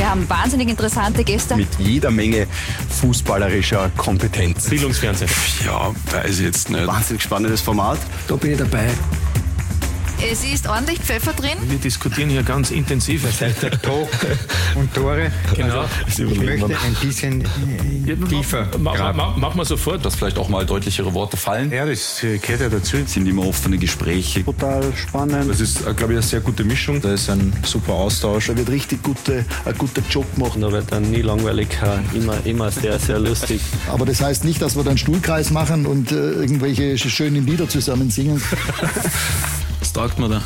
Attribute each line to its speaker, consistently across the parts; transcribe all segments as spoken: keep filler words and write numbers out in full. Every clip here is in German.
Speaker 1: Wir haben wahnsinnig interessante Gäste.
Speaker 2: Mit jeder Menge fußballerischer Kompetenz.
Speaker 3: Bildungsfernsehen.
Speaker 4: Ja, weiß ich jetzt nicht.
Speaker 2: Wahnsinnig spannendes Format. Da bin ich dabei.
Speaker 1: Es ist ordentlich Pfeffer drin.
Speaker 3: Wir diskutieren hier ganz intensiv.
Speaker 5: Das heißt der Talk und Tore.
Speaker 3: Genau.
Speaker 5: Also, ich möchte ein bisschen äh, tiefer
Speaker 3: Machen ma, ma, wir sofort.
Speaker 4: Dass vielleicht auch mal deutlichere Worte fallen.
Speaker 5: Ja, das äh, gehört ja dazu.
Speaker 4: Es sind immer offene Gespräche.
Speaker 2: Total spannend.
Speaker 4: Das ist, glaube ich, eine sehr gute Mischung. Da ist ein super Austausch.
Speaker 2: Da wird richtig gute, ein guter Job gemacht.
Speaker 6: Da wird dann nie langweilig, immer, immer sehr, sehr lustig.
Speaker 7: Aber das heißt nicht, dass wir dann Stuhlkreis machen und äh, irgendwelche schönen Lieder zusammen singen.
Speaker 4: Was taugt man da?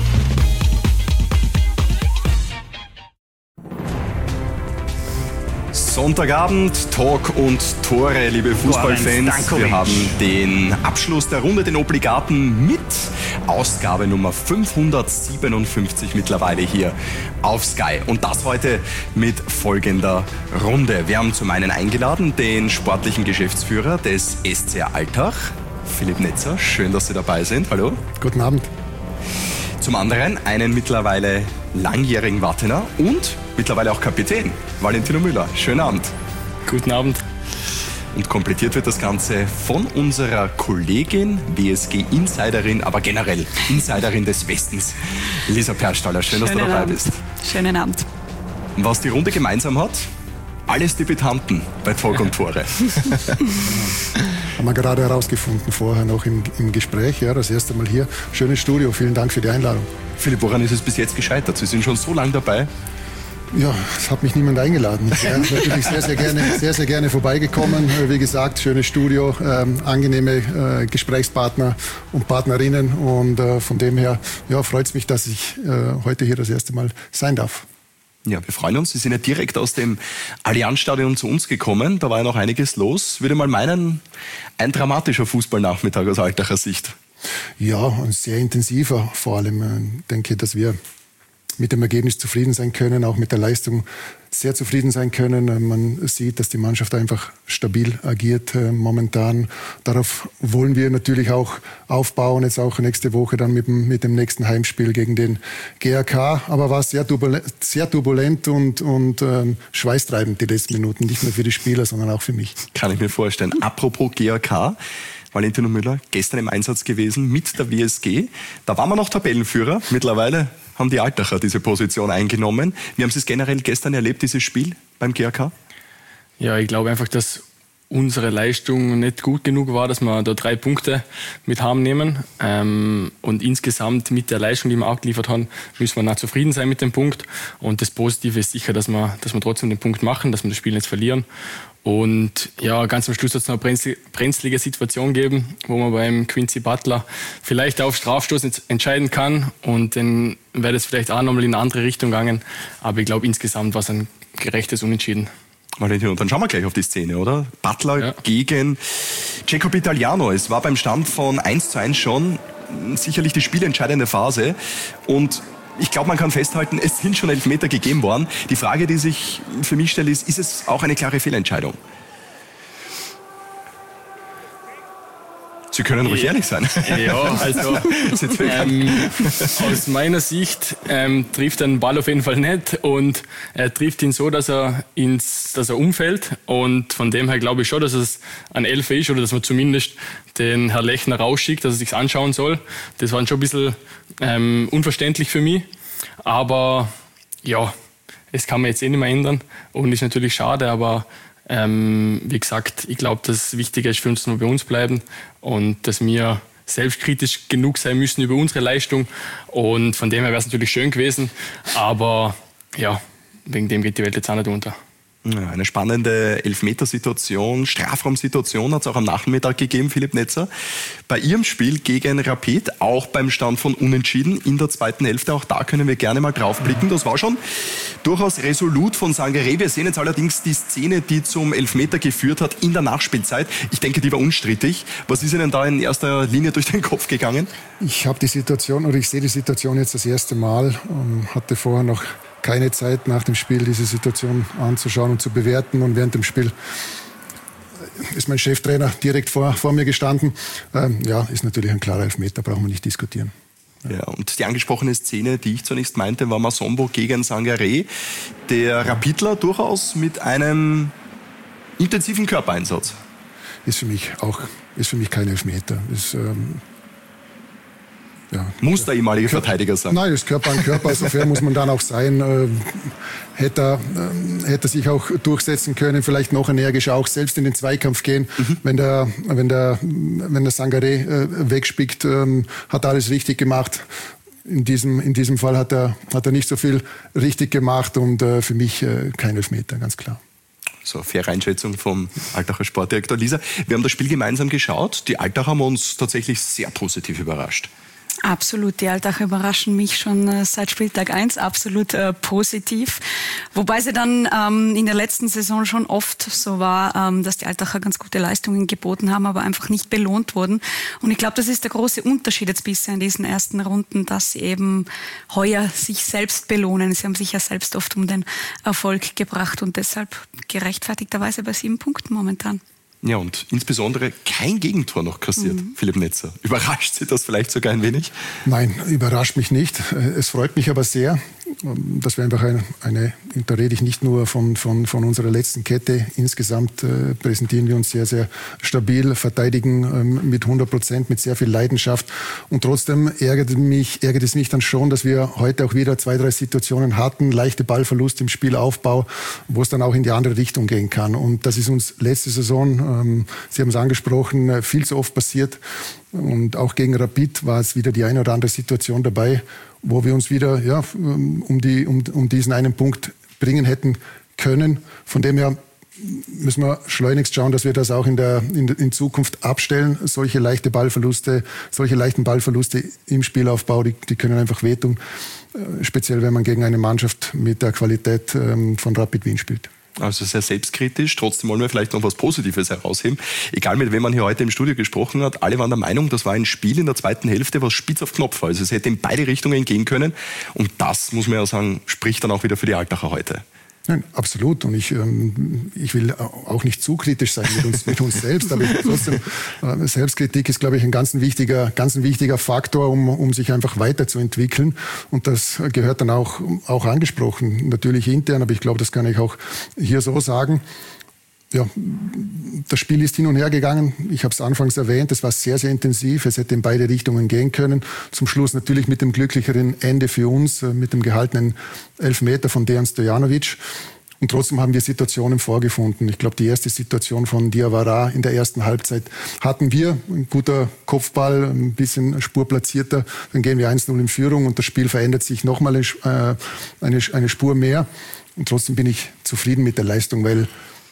Speaker 2: Sonntagabend, Talk und Tore, liebe Fußballfans. Wir haben den Abschluss der Runde, den Obligaten, mit Ausgabe Nummer fünfhundertsiebenundfünfzig mittlerweile hier auf Sky. Und das heute mit folgender Runde. Wir haben zum einen eingeladen den sportlichen Geschäftsführer des S C R Altach, Philipp Netzer. Schön, dass Sie dabei sind. Hallo.
Speaker 7: Guten Abend.
Speaker 2: Zum anderen einen mittlerweile langjährigen Wartener und mittlerweile auch Kapitän, Valentino Müller. Schönen Abend.
Speaker 6: Guten Abend.
Speaker 2: Und komplettiert wird das Ganze von unserer Kollegin, W S G-Insiderin, aber generell Insiderin des Westens, Lisa Perstaller. Schön, dass
Speaker 8: Schönen
Speaker 2: du dabei
Speaker 8: Abend.
Speaker 2: bist.
Speaker 8: Schönen Abend.
Speaker 2: Was die Runde gemeinsam hat? Alles Debütanten bei Talk und Tore.
Speaker 7: Haben wir gerade herausgefunden, vorher noch im, im Gespräch. Ja, das erste Mal hier. Schönes Studio, vielen Dank für die Einladung.
Speaker 2: Philipp, woran ist es bis jetzt gescheitert? Sie sind schon so lange dabei.
Speaker 7: Ja, es hat mich niemand eingeladen. Ich wäre natürlich sehr, sehr gerne, sehr, sehr gerne vorbeigekommen. Wie gesagt, schönes Studio, ähm, angenehme äh, Gesprächspartner und Partnerinnen. Und äh, von dem her ja, freut es mich, dass ich äh, heute hier das erste Mal sein darf.
Speaker 2: Ja, wir freuen uns. Sie sind ja direkt aus dem Allianzstadion zu uns gekommen. Da war ja noch einiges los. Würde mal meinen, ein dramatischer Fußballnachmittag aus Altacher Sicht.
Speaker 7: Ja, und sehr intensiver vor allem. Ich denke, dass wir mit dem Ergebnis zufrieden sein können, auch mit der Leistung sehr zufrieden sein können. Man sieht, dass die Mannschaft einfach stabil agiert äh, momentan. Darauf wollen wir natürlich auch aufbauen, jetzt auch nächste Woche dann mit dem, mit dem nächsten Heimspiel gegen den G R K. Aber war sehr turbulent, sehr turbulent und, und ähm, schweißtreibend die letzten Minuten, nicht nur für die Spieler, sondern auch für mich.
Speaker 2: Kann ich mir vorstellen. Apropos G R K, Valentino Müller, gestern im Einsatz gewesen mit der W S G. Da waren wir noch Tabellenführer. Mittlerweile haben die Altacher diese Position eingenommen. Wie haben Sie es generell gestern erlebt, dieses Spiel beim G R K?
Speaker 6: Ja, ich glaube einfach, dass unsere Leistung nicht gut genug war, dass wir da drei Punkte mit heimnehmen. Ähm, und insgesamt mit der Leistung, die wir auch geliefert haben, müssen wir noch zufrieden sein mit dem Punkt. Und das Positive ist sicher, dass wir, dass wir trotzdem den Punkt machen, dass wir das Spiel nicht verlieren. Und ja, ganz am Schluss hat es noch eine brenzlige Situation gegeben, wo man beim Quincy Butler vielleicht auf Strafstoß entscheiden kann. Und dann wäre das vielleicht auch nochmal in eine andere Richtung gegangen. Aber ich glaube, insgesamt war es ein gerechtes Unentschieden.
Speaker 2: Und dann schauen wir gleich auf die Szene, oder? Butler
Speaker 6: ja.
Speaker 2: gegen Jacob Italiano. Es war beim Stand von eins zu eins schon sicherlich die spielentscheidende Phase. Und ich glaube, man kann festhalten, es sind schon Elfmeter gegeben worden. Die Frage, die sich für mich stellt, ist, ist es auch eine klare Fehlentscheidung? Sie können ruhig ehrlich sein.
Speaker 6: Ja, also ähm, aus meiner Sicht ähm, trifft er den Ball auf jeden Fall nicht und er trifft ihn so, dass er ins, dass er umfällt und von dem her glaube ich schon, dass es ein Elfer ist oder dass man zumindest den Herr Lechner rausschickt, dass er sich anschauen soll. Das war schon ein bisschen ähm, unverständlich für mich, aber ja, das kann man jetzt eh nicht mehr ändern und ist natürlich schade, aber Ähm, wie gesagt, ich glaube, das Wichtige ist für uns nur bei uns bleiben und dass wir selbstkritisch genug sein müssen über unsere Leistung und von dem her wäre es natürlich schön gewesen, aber ja, wegen dem geht die Welt jetzt auch nicht unter.
Speaker 2: Ja, eine spannende Elfmetersituation, Strafraumsituation hat es auch am Nachmittag gegeben, Philipp Netzer. Bei Ihrem Spiel gegen Rapid, auch beim Stand von Unentschieden in der zweiten Hälfte, auch da können wir gerne mal drauf blicken. Das war schon durchaus resolut von Sangaré. Wir sehen jetzt allerdings die Szene, die zum Elfmeter geführt hat in der Nachspielzeit. Ich denke, die war unstrittig. Was ist Ihnen da in erster Linie durch den Kopf gegangen?
Speaker 7: Ich habe die Situation, oder ich sehe die Situation jetzt das erste Mal und hatte vorher noch keine Zeit nach dem Spiel diese Situation anzuschauen und zu bewerten. Und während dem Spiel ist mein Cheftrainer direkt vor, vor mir gestanden. Ähm, ja, ist natürlich ein klarer Elfmeter, brauchen wir nicht diskutieren.
Speaker 2: Ja, und die angesprochene Szene, die ich zunächst meinte, war Masombo gegen Sangaré. Der Rapidler durchaus mit einem intensiven Körpereinsatz.
Speaker 7: Ist für mich auch ist für mich kein Elfmeter. Ist, ähm, ja.
Speaker 2: Muss der ehemalige Verteidiger sein?
Speaker 7: Nein, das ist Körper an Körper, so fair muss man dann auch sein. Ähm, hätte, er, ähm, hätte er sich auch durchsetzen können, vielleicht noch energischer auch selbst in den Zweikampf gehen. Mhm. Wenn der, wenn der, wenn der Sangaré äh, wegspickt, ähm, hat er alles richtig gemacht. In diesem, in diesem Fall hat er, hat er nicht so viel richtig gemacht und äh, für mich äh, kein Elfmeter, ganz klar.
Speaker 2: So, faire Einschätzung vom Altacher Sportdirektor. Lisa, wir haben das Spiel gemeinsam geschaut. Die Altacher haben uns tatsächlich sehr positiv überrascht.
Speaker 8: Absolut, die Altacher überraschen mich schon äh, seit Spieltag eins absolut äh, positiv. Wobei sie dann ähm, in der letzten Saison schon oft so war, ähm, dass die Altacher ganz gute Leistungen geboten haben, aber einfach nicht belohnt wurden. Und ich glaube, das ist der große Unterschied jetzt bisher in diesen ersten Runden, dass sie eben heuer sich selbst belohnen. Sie haben sich ja selbst oft um den Erfolg gebracht und deshalb gerechtfertigterweise bei sieben Punkten momentan.
Speaker 2: Ja, und insbesondere kein Gegentor noch kassiert, mhm. Philipp Netzer. Überrascht Sie das vielleicht sogar ein wenig?
Speaker 7: Nein, überrascht mich nicht. Es freut mich aber sehr, dass wir einfach eine, eine da rede ich nicht nur von, von, von unserer letzten Kette. Insgesamt äh, präsentieren wir uns sehr, sehr stabil, verteidigen ähm, mit hundert Prozent, mit sehr viel Leidenschaft. Und trotzdem ärgert, mich, ärgert es mich dann schon, dass wir heute auch wieder zwei, drei Situationen hatten, leichte Ballverluste im Spielaufbau, wo es dann auch in die andere Richtung gehen kann. Und das ist uns letzte Saison, ähm, Sie haben es angesprochen, viel zu oft passiert. Und auch gegen Rapid war es wieder die eine oder andere Situation dabei, wo wir uns wieder ja, um, die, um, um diesen einen Punkt bringen hätten können. Von dem her müssen wir schleunigst schauen, dass wir das auch in, der, in, in Zukunft abstellen. Solche leichte Ballverluste, solche leichten Ballverluste im Spielaufbau, die, die können einfach wehtun. Speziell, wenn man gegen eine Mannschaft mit der Qualität ähm, von Rapid Wien spielt.
Speaker 2: Also sehr selbstkritisch. Trotzdem wollen wir vielleicht noch was Positives herausheben. Egal mit wem man hier heute im Studio gesprochen hat, alle waren der Meinung, das war ein Spiel in der zweiten Hälfte, was spitz auf Knopf war. Also es hätte in beide Richtungen gehen können. Und das, muss man ja sagen, spricht dann auch wieder für die Altacher heute.
Speaker 7: Nein, absolut. Und ich, ähm, ich will auch nicht zu kritisch sein mit uns, mit uns selbst, aber trotzdem, äh, Selbstkritik ist, glaube ich, ein ganz wichtiger, ganz ein wichtiger Faktor, um, um sich einfach weiterzuentwickeln. Und das gehört dann auch, auch angesprochen, natürlich intern, aber ich glaube, das kann ich auch hier so sagen. Ja, das Spiel ist hin und her gegangen. Ich habe es anfangs erwähnt, es war sehr, sehr intensiv. Es hätte in beide Richtungen gehen können. Zum Schluss natürlich mit dem glücklicheren Ende für uns, mit dem gehaltenen Elfmeter von Dejan Stojanovic. Und trotzdem haben wir Situationen vorgefunden. Ich glaube, die erste Situation von Diawara in der ersten Halbzeit hatten wir. Ein guter Kopfball, ein bisschen spurplatzierter. Dann gehen wir eins null in Führung und das Spiel verändert sich nochmal eine, eine, eine Spur mehr. Und trotzdem bin ich zufrieden mit der Leistung, weil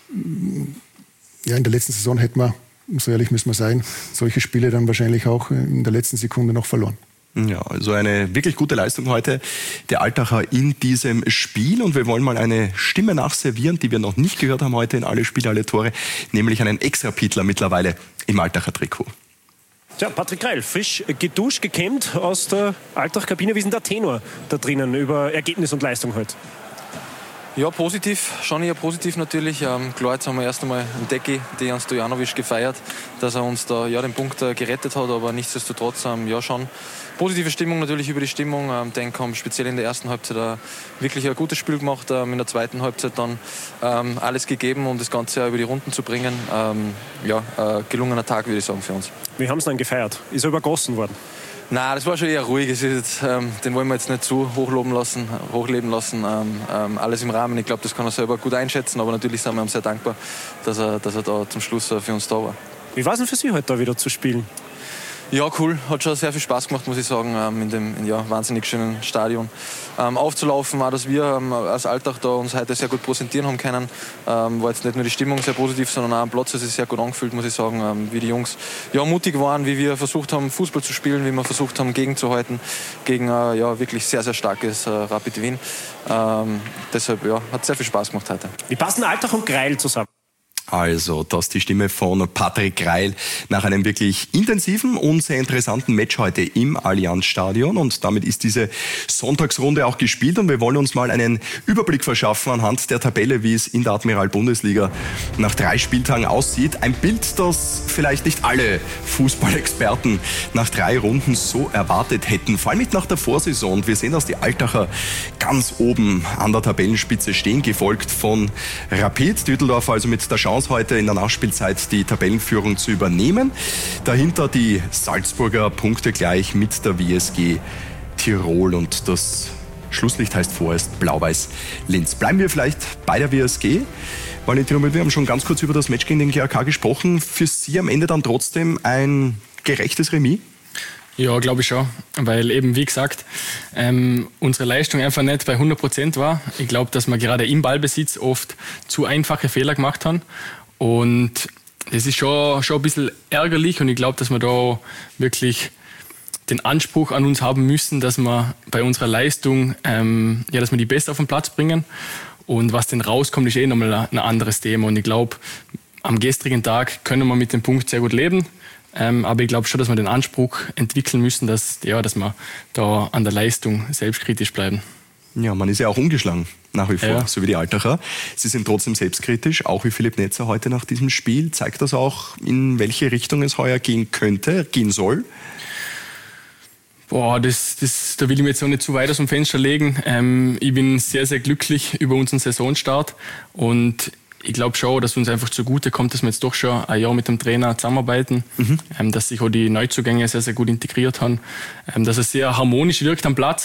Speaker 7: ja, in der letzten Saison hätten wir, so ehrlich müssen wir sein, solche Spiele dann wahrscheinlich auch in der letzten Sekunde noch verloren.
Speaker 2: Ja, also eine wirklich gute Leistung heute der Altacher in diesem Spiel. Und wir wollen mal eine Stimme nachservieren, die wir noch nicht gehört haben heute in Alle Spiele, alle Tore, nämlich einen Ex-Rapidler mittlerweile im Altacher Trikot.
Speaker 9: Tja, Patrick Greil, frisch geduscht, gekämmt aus der Altach-Kabine. Wie ist denn der Tenor da drinnen über Ergebnis und Leistung heute?
Speaker 10: Ja, positiv, schon eher positiv natürlich. Ähm, klar, jetzt haben wir erst einmal einen Decki, Dejan Stojanovic, gefeiert, dass er uns da ja, den Punkt äh, gerettet hat, aber nichtsdestotrotz ähm, ja schon positive Stimmung natürlich über die Stimmung. Ich ähm, denke, haben speziell in der ersten Halbzeit äh, wirklich ein gutes Spiel gemacht, ähm, in der zweiten Halbzeit dann ähm, alles gegeben, um das Ganze ja über die Runden zu bringen. Ähm, ja, äh, gelungener Tag, würde ich sagen, für uns.
Speaker 9: Wir haben es dann gefeiert. Ist er übergossen worden?
Speaker 10: Nein, das war schon eher ruhig. Es ist jetzt, ähm, den wollen wir jetzt nicht zu hochloben lassen, hochleben lassen. Ähm, ähm, alles im Rahmen. Ich glaube, das kann er selber gut einschätzen. Aber natürlich sind wir ihm sehr dankbar, dass er, dass er da zum Schluss äh, für uns da war.
Speaker 9: Wie war es denn für Sie heute da wieder zu spielen?
Speaker 10: Ja, cool. Hat schon sehr viel Spaß gemacht, muss ich sagen, ähm, in dem in, ja, wahnsinnig schönen Stadion. Ähm, aufzulaufen, auch dass wir ähm, als Alltag da uns heute sehr gut präsentieren haben können. Ähm, war jetzt nicht nur die Stimmung sehr positiv, sondern auch am Platz ist es sehr gut angefühlt, muss ich sagen. Ähm, wie die Jungs ja, mutig waren, wie wir versucht haben, Fußball zu spielen, wie wir versucht haben, gegenzuhalten gegen äh, ja, wirklich sehr, sehr starkes äh, Rapid Wien. Ähm, deshalb ja, hat sehr viel Spaß gemacht heute.
Speaker 9: Wie passen Alltag und Greil zusammen?
Speaker 2: Also, das ist die Stimme von Patrick Greil nach einem wirklich intensiven und sehr interessanten Match heute im Allianzstadion. Und damit ist diese Sonntagsrunde auch gespielt und wir wollen uns mal einen Überblick verschaffen anhand der Tabelle, wie es in der Admiral-Bundesliga nach drei Spieltagen aussieht. Ein Bild, das vielleicht nicht alle Fußballexperten nach drei Runden so erwartet hätten. Vor allem nicht nach der Vorsaison. Und wir sehen, dass die Altacher ganz oben an der Tabellenspitze stehen, gefolgt von Rapid. Düsseldorf also mit der Chance, heute in der Nachspielzeit die Tabellenführung zu übernehmen. Dahinter die Salzburger Punkte gleich mit der W S G Tirol und das Schlusslicht heißt vorerst Blau-Weiß Linz. Bleiben wir vielleicht bei der W S G. Valentin, wir haben schon ganz kurz über das Match gegen den G A K gesprochen. Für Sie am Ende dann trotzdem ein gerechtes Remis?
Speaker 6: Ja, glaube ich schon, weil eben, wie gesagt, ähm, unsere Leistung einfach nicht bei hundert Prozent war. Ich glaube, dass wir gerade im Ballbesitz oft zu einfache Fehler gemacht haben und das ist schon, schon ein bisschen ärgerlich und ich glaube, dass wir da wirklich den Anspruch an uns haben müssen, dass wir bei unserer Leistung, ähm, ja, dass wir die besser auf den Platz bringen und was denn rauskommt, ist eh nochmal ein anderes Thema und ich glaube, am gestrigen Tag können wir mit dem Punkt sehr gut leben. Ähm, aber ich glaube schon, dass wir den Anspruch entwickeln müssen, dass, ja, dass wir da an der Leistung selbstkritisch bleiben.
Speaker 2: Ja, man ist ja auch ungeschlagen, nach wie vor,
Speaker 6: ja.
Speaker 2: so wie die Altacher. Sie sind trotzdem selbstkritisch, auch wie Philipp Netzer heute nach diesem Spiel. Zeigt das auch, in welche Richtung es heuer gehen könnte, gehen soll?
Speaker 6: Boah, das, das, da will ich mir jetzt auch nicht zu weit aus dem Fenster legen. Ähm, ich bin sehr, sehr glücklich über unseren Saisonstart und ich glaube schon, dass uns einfach zugute kommt, dass wir jetzt doch schon ein Jahr mit dem Trainer zusammenarbeiten, mhm. ähm, dass sich auch die Neuzugänge sehr, sehr gut integriert haben, ähm, dass es sehr harmonisch wirkt am Platz.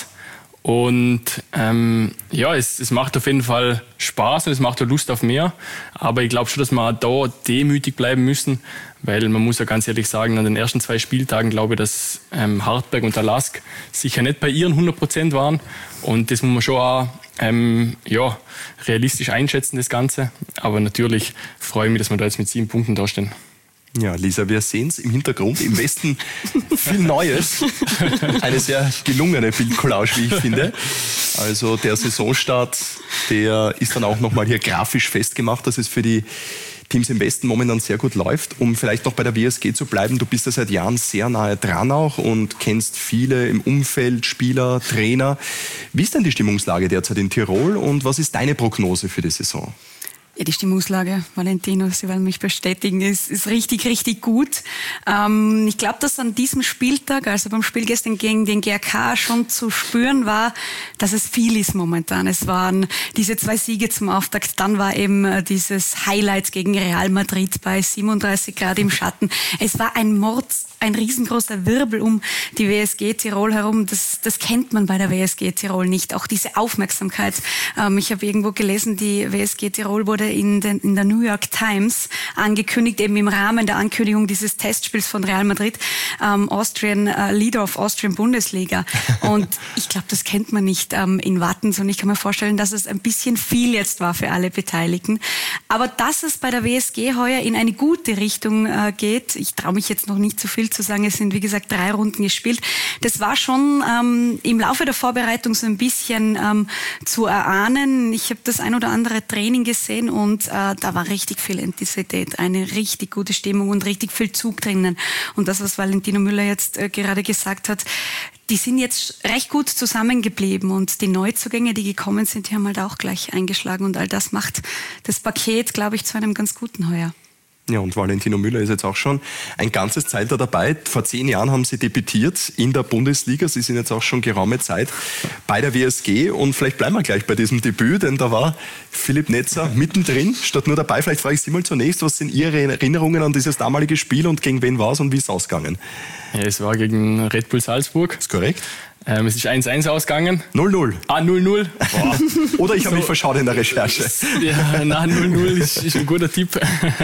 Speaker 6: Und ähm, ja, es, es macht auf jeden Fall Spaß und es macht auch Lust auf mehr. Aber ich glaube schon, dass wir da demütig bleiben müssen, weil man muss ja ganz ehrlich sagen, an den ersten zwei Spieltagen glaube ich, dass ähm, Hartberg und der Lask sicher nicht bei ihren hundert Prozent waren. Und das muss man schon auch ähm, ja, realistisch einschätzen, das Ganze. Aber natürlich freue ich mich, dass wir da jetzt mit sieben Punkten da stehen.
Speaker 2: Ja, Lisa, wir sehen es im Hintergrund, im Westen viel Neues. Eine sehr gelungene Bildcollage, wie ich finde. Also der Saisonstart, der ist dann auch nochmal hier grafisch festgemacht, dass es für die Teams im Westen momentan sehr gut läuft. Um vielleicht noch bei der W S G zu bleiben, du bist ja seit Jahren sehr nahe dran auch und kennst viele im Umfeld, Spieler, Trainer. Wie ist denn die Stimmungslage derzeit in Tirol und was ist deine Prognose für die Saison?
Speaker 8: Ja, die Stimmungslage, Valentino, Sie werden mich bestätigen, ist, ist richtig, richtig gut. Ähm, ich glaube, dass an diesem Spieltag, also beim Spiel gestern gegen den G A K, schon zu spüren war, dass es viel ist momentan. Es waren diese zwei Siege zum Auftakt, dann war eben dieses Highlight gegen Real Madrid bei siebenunddreißig Grad im Schatten. Es war ein Mord, ein riesengroßer Wirbel um die W S G Tirol herum. Das, das kennt man bei der W S G Tirol nicht. Auch diese Aufmerksamkeit. Ähm, ich habe irgendwo gelesen, die W S G Tirol wurde in, den, in der New York Times angekündigt, eben im Rahmen der Ankündigung dieses Testspiels von Real Madrid, ähm, Austrian äh, Leader of Austrian Bundesliga. Und ich glaube, das kennt man nicht ähm, in Wattens. Und ich kann mir vorstellen, dass es ein bisschen viel jetzt war für alle Beteiligten. Aber dass es bei der W S G heuer in eine gute Richtung äh, geht, ich traue mich jetzt noch nicht zu viel zu sagen, es sind wie gesagt drei Runden gespielt. Das war schon ähm, im Laufe der Vorbereitung so ein bisschen ähm, zu erahnen. Ich habe das ein oder andere Training gesehen und äh, da war richtig viel Intensität, eine richtig gute Stimmung und richtig viel Zug drinnen. Und das, was Valentino Müller jetzt äh, gerade gesagt hat, die sind jetzt recht gut zusammengeblieben und die Neuzugänge, die gekommen sind, die haben halt auch gleich eingeschlagen und all das macht das Paket, glaube ich, zu einem ganz guten heuer.
Speaker 2: Ja, und Valentino Müller ist jetzt auch schon ein ganzes Zeit da dabei. Vor zehn Jahren haben sie debütiert in der Bundesliga. Sie sind jetzt auch schon geraume Zeit bei der W S G. Und vielleicht bleiben wir gleich bei diesem Debüt, denn da war Philipp Netzer mittendrin, statt nur dabei. Vielleicht frage ich Sie mal zunächst, was sind Ihre Erinnerungen an dieses damalige Spiel und gegen wen war es und wie ist es ausgegangen?
Speaker 6: Ja, es war gegen Red Bull Salzburg.
Speaker 2: Ist korrekt.
Speaker 6: Ähm, es ist eins eins ausgegangen.
Speaker 2: null null.
Speaker 6: Ah, null null.
Speaker 2: Boah. Oder ich habe so, mich verschaut in der Recherche.
Speaker 6: Ja, nein, null null ist, ist ein guter Tipp.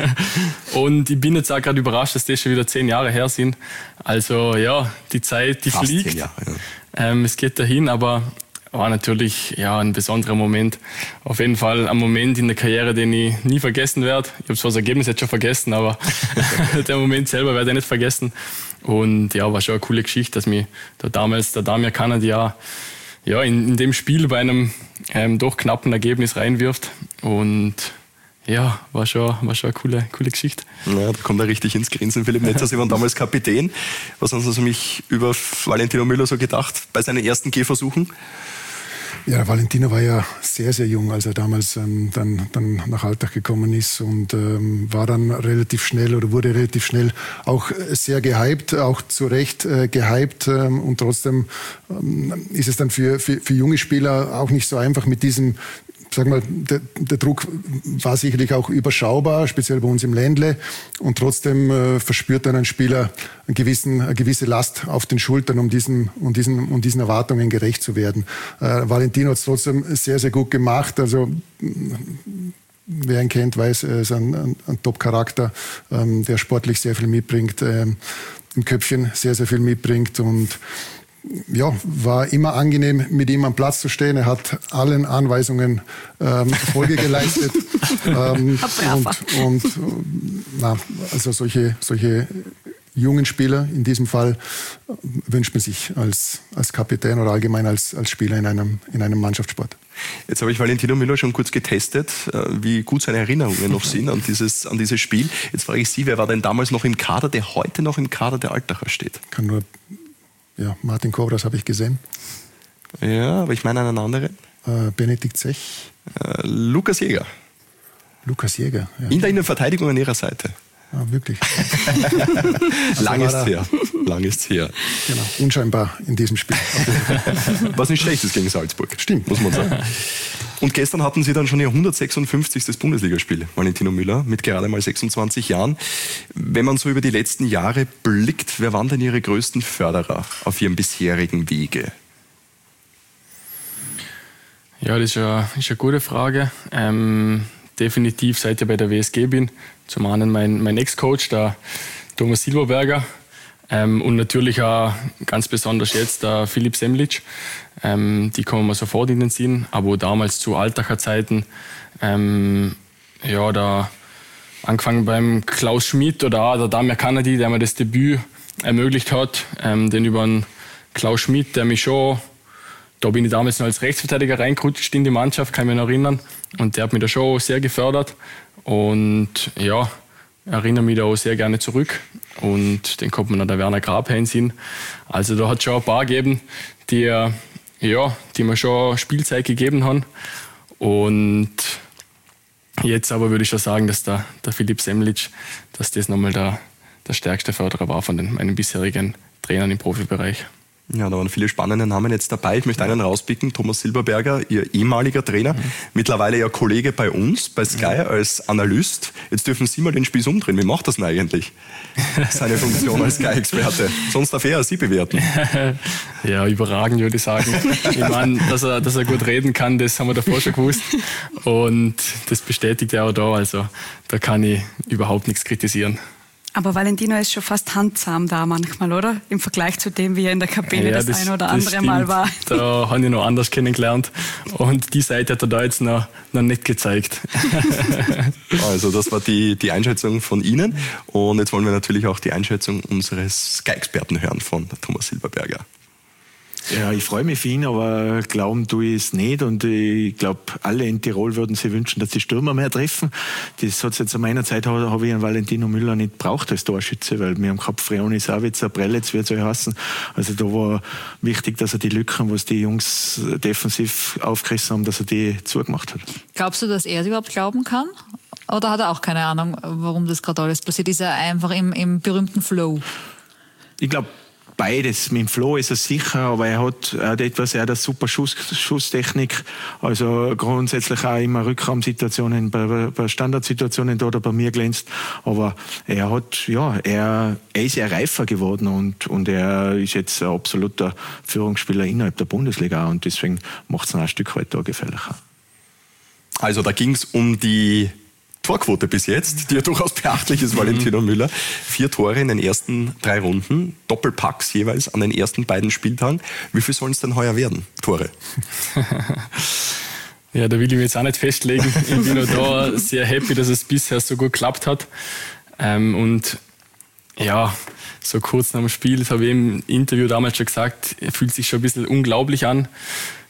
Speaker 6: Und ich bin jetzt auch gerade überrascht, dass das schon wieder zehn Jahre her sind. Also ja, die Zeit, die
Speaker 2: Fast
Speaker 6: fliegt.
Speaker 2: zehn Jahre, ja.
Speaker 6: ähm, es geht dahin, aber war natürlich ja, ein besonderer Moment. Auf jeden Fall ein Moment in der Karriere, den ich nie vergessen werde. Ich habe zwar das Ergebnis jetzt schon vergessen, aber der Moment selber werde ich nicht vergessen. Und ja, war schon eine coole Geschichte, dass mich da damals der Damir Kanadia ja, in, in dem Spiel bei einem ähm, doch knappen Ergebnis reinwirft. Und ja, war schon, war schon eine coole, coole Geschichte.
Speaker 2: Ja, da kommt er richtig ins Grinsen. Philipp Netzer, Sie waren damals Kapitän. Was haben Sie mich über Valentino Müller so gedacht bei seinen ersten Gehversuchen?
Speaker 7: Ja, Valentino war ja sehr, sehr jung, als er damals ähm, dann, dann nach Altach gekommen ist und ähm, war dann relativ schnell oder wurde relativ schnell auch sehr gehypt, auch zu Recht äh, gehypt. Ähm, und trotzdem ähm, ist es dann für, für, für junge Spieler auch nicht so einfach mit diesem, sag mal, der, der Druck war sicherlich auch überschaubar, speziell bei uns im Ländle. Und trotzdem äh, verspürt dann ein Spieler einen gewissen, eine gewisse Last auf den Schultern, um diesen, um diesen, um diesen Erwartungen gerecht zu werden. Äh, Valentino hat es trotzdem sehr, sehr gut gemacht. Also wer ihn kennt, weiß, er ist ein, ein, ein Top-Charakter, ähm, der sportlich sehr viel mitbringt, ähm, im Köpfchen sehr, sehr viel mitbringt und ja, war immer angenehm, mit ihm am Platz zu stehen. Er hat allen Anweisungen ähm, Folge geleistet. ähm, und und na, also solche, solche jungen Spieler in diesem Fall äh, wünscht man sich als, als Kapitän oder allgemein als, als Spieler in einem, in einem Mannschaftssport.
Speaker 2: Jetzt habe ich Valentino Müller schon kurz getestet, wie gut seine Erinnerungen noch sind an dieses, an dieses Spiel. Jetzt frage ich Sie, wer war denn damals noch im Kader, der heute noch im Kader der Altacher steht?
Speaker 7: Kann nur Ja, Martin Kovras habe ich gesehen.
Speaker 2: Ja, aber ich meine einen anderen.
Speaker 7: Äh, Benedikt Zech.
Speaker 2: Äh, Lukas Jäger.
Speaker 7: Lukas Jäger, ja.
Speaker 2: In der Innenverteidigung an Ihrer Seite.
Speaker 7: Ah, wirklich.
Speaker 2: also Lang ist her. Lang ist her.
Speaker 7: Genau, unscheinbar in diesem Spiel.
Speaker 2: Was nicht schlecht ist gegen Salzburg.
Speaker 7: Stimmt.
Speaker 2: Muss man sagen. Und gestern hatten Sie dann schon Ihr hundertsechsundfünfzigstes Bundesligaspiel, Valentino Müller, mit gerade mal sechsundzwanzig Jahren. Wenn man so über die letzten Jahre blickt, wer waren denn Ihre größten Förderer auf Ihrem bisherigen Wege?
Speaker 6: Ja, das ist eine, ist eine gute Frage. Ähm, definitiv, seit ich bei der W S G bin, zum einen mein, mein Ex-Coach, der Thomas Silberberger, ähm, und natürlich auch ganz besonders jetzt der Philipp Semlitsch. Ähm, die kommen mir sofort in den Sinn, aber damals zu Altacher Zeiten, ähm, ja, da angefangen beim Klaus Schmidt oder auch der Damir Kanadi, der mir das Debüt ermöglicht hat, ähm, den über den Klaus Schmidt, der mich schon, da bin ich damals noch als Rechtsverteidiger reingerutscht in die Mannschaft, kann ich mich noch erinnern, und der hat mich da schon sehr gefördert und ja, erinnere mich da auch sehr gerne zurück. Und dann kommt mir noch der Werner Grabher in den Sinn. Also da hat es schon ein paar gegeben, die, ja, die mir schon Spielzeit gegeben haben. Und jetzt aber würde ich schon sagen, dass der, der Philipp Semlitsch, dass das nochmal der, der stärkste Förderer war von den, meinen bisherigen Trainern im Profibereich.
Speaker 2: Ja, da waren viele spannende Namen jetzt dabei. Ich möchte einen rauspicken, Thomas Silberberger, Ihr ehemaliger Trainer, mhm. mittlerweile ja Kollege bei uns, bei Sky mhm. als Analyst. Jetzt dürfen Sie mal den Spieß umdrehen. Wie macht das denn eigentlich, seine Funktion als Sky-Experte? Sonst darf er Sie bewerten.
Speaker 6: Ja, überragend würde ich sagen. Ich meine, dass er, dass er gut reden kann, das haben wir davor schon gewusst. Und das bestätigt er auch da. Also da kann ich überhaupt nichts kritisieren.
Speaker 8: Aber Valentino ist schon fast handsam da manchmal, oder? Im Vergleich zu dem, wie er in der Kabine ja, das, das ein oder das andere stimmt. Mal war.
Speaker 6: Da habe ich noch anders kennengelernt. Und die Seite hat er da jetzt noch, noch nicht gezeigt.
Speaker 2: Also das war die, die Einschätzung von Ihnen. Und jetzt wollen wir natürlich auch die Einschätzung unseres Sky-Experten hören, von Thomas Silberberger.
Speaker 3: Ja, ich freue mich für ihn, aber glauben tue ich es nicht. Und ich glaube, alle in Tirol würden sich wünschen, dass die Stürmer mehr treffen. Das hat jetzt an meiner Zeit, habe ich einen Valentino Müller nicht braucht als Torschütze, weil wir haben gehabt Freoni Savitzer, Prelitz, wird es euch heißen. Also da war wichtig, dass er die Lücken, was die Jungs defensiv aufgerissen haben, dass er die zugemacht hat.
Speaker 1: Glaubst du, dass er es überhaupt glauben kann? Oder hat er auch keine Ahnung, warum das gerade alles passiert? Ist er einfach im, im berühmten Flow?
Speaker 3: Ich glaube, beides. Mit dem Flo ist er sicher, aber er hat, er hat etwas, er hat eine super Schuss, Schusstechnik. Also grundsätzlich auch immer Rückraumsituationen, bei, bei Standardsituationen da oder bei mir glänzt. Aber er hat, ja, er, er ist ja reifer geworden und, und er ist jetzt ein absoluter Führungsspieler innerhalb der Bundesliga und deswegen macht es ihn ein Stück weit da gefährlicher.
Speaker 2: Also da ging es um die Torquote bis jetzt, die ja durchaus beachtlich ist, Valentino mhm. Müller. Vier Tore in den ersten drei Runden, Doppelpacks jeweils an den ersten beiden Spieltagen. Wie viel sollen es denn heuer werden, Tore?
Speaker 6: Ja, da will ich mich jetzt auch nicht festlegen. Ich bin auch da sehr happy, dass es bisher so gut geklappt hat. Ähm, und ja, so kurz nach dem Spiel, das habe ich im Interview damals schon gesagt, fühlt sich schon ein bisschen unglaublich an,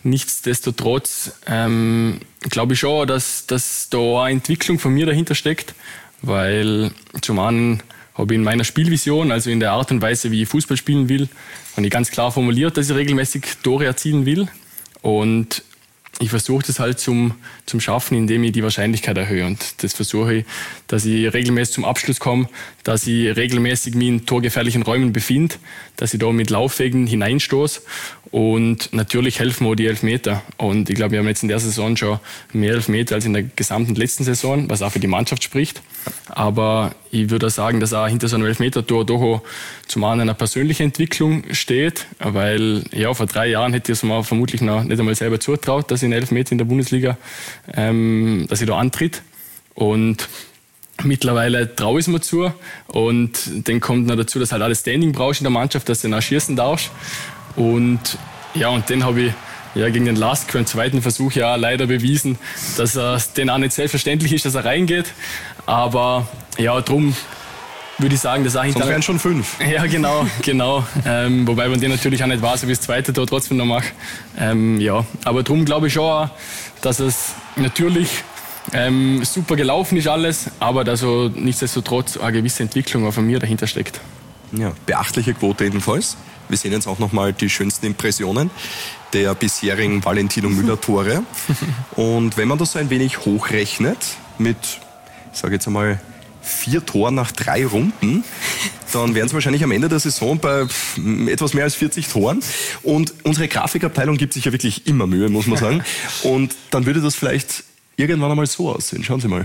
Speaker 6: Nichtsdestotrotz ähm, glaube ich schon, dass, dass da eine Entwicklung von mir dahinter steckt, weil zum einen habe ich in meiner Spielvision, also in der Art und Weise, wie ich Fußball spielen will, habe ich ganz klar formuliert, dass ich regelmäßig Tore erzielen will. Und ich versuche das halt zum, zum Schaffen, indem ich die Wahrscheinlichkeit erhöhe. Und das versuche ich, dass ich regelmäßig zum Abschluss komme, dass ich regelmäßig mich in torgefährlichen Räumen befinde, dass ich da mit Laufwegen hineinstoße. Und natürlich helfen mir die Elfmeter. Und ich glaube, wir haben jetzt in der Saison schon mehr Elfmeter als in der gesamten letzten Saison, was auch für die Mannschaft spricht. Aber ich würde sagen, dass auch hinter so einem Elfmeter-Tor doch auch zum einen eine persönliche Entwicklung steht, weil ja, vor drei Jahren hätte ich es mir vermutlich noch nicht einmal selber zutraut, dass ich einen Elfmeter in der Bundesliga, ähm, dass ich da antritt. Und mittlerweile traue ich es mir zu. Und dann kommt noch dazu, dass halt alles Standing brauchst in der Mannschaft, dass du dann auch schießen darfst. Und ja, und dann habe ich ja gegen den Lask beim zweiten Versuch ja leider bewiesen, dass es den auch nicht selbstverständlich ist, dass er reingeht. Aber ja, drum würde ich sagen, dass auch hinter...
Speaker 2: Sonst wären schon fünf.
Speaker 6: Ja, genau, genau. ähm, wobei man den natürlich auch nicht weiß, ob ich das zweite Tor trotzdem noch mache. Ähm, ja, aber drum glaube ich schon auch, dass es natürlich ähm, super gelaufen ist alles, aber dass so nichtsdestotrotz eine gewisse Entwicklung auch von mir dahinter steckt.
Speaker 2: Ja, beachtliche Quote jedenfalls. Wir sehen jetzt auch nochmal die schönsten Impressionen der bisherigen Valentino Müller-Tore. Und wenn man das so ein wenig hochrechnet, mit, ich sage jetzt einmal, vier Toren nach drei Runden, dann wären es wahrscheinlich am Ende der Saison bei etwas mehr als vierzig Toren. Und unsere Grafikabteilung gibt sich ja wirklich immer Mühe, muss man sagen. Und dann würde das vielleicht irgendwann einmal so aussehen. Schauen Sie mal.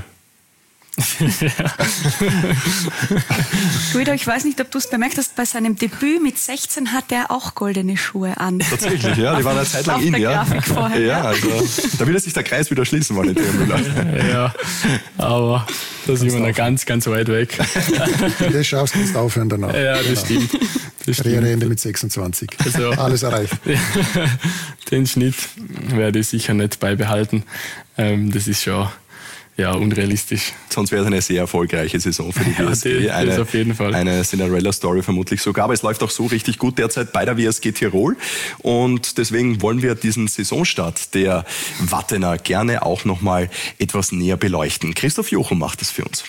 Speaker 8: Guido, ich weiß nicht, ob du es bemerkt hast, bei seinem Debüt mit sechzehn hat er auch goldene Schuhe an.
Speaker 2: Tatsächlich, ja, die waren eine Zeit lang in, ja.
Speaker 8: Vorher,
Speaker 2: ja, also da will sich der Kreis wieder schließen, Valentin Müller.
Speaker 6: Ja, aber da sind wir noch ganz, ganz weit weg.
Speaker 7: Das schaffst du, kannst aufhören danach.
Speaker 6: Ja, das stimmt. Das
Speaker 7: Karriereende mit sechsundzwanzig. Also, alles erreicht.
Speaker 6: Den Schnitt werde ich sicher nicht beibehalten. Das ist schon... Ja, unrealistisch.
Speaker 2: Sonst wäre es eine sehr erfolgreiche Saison für die W S G.
Speaker 6: Ja,
Speaker 2: eine,
Speaker 6: das auf jeden Fall.
Speaker 2: Eine Cinderella-Story vermutlich sogar. Aber es läuft auch so richtig gut derzeit bei der W S G Tirol. Und deswegen wollen wir diesen Saisonstart der Wattener gerne auch nochmal etwas näher beleuchten. Christoph Jochum macht das für uns.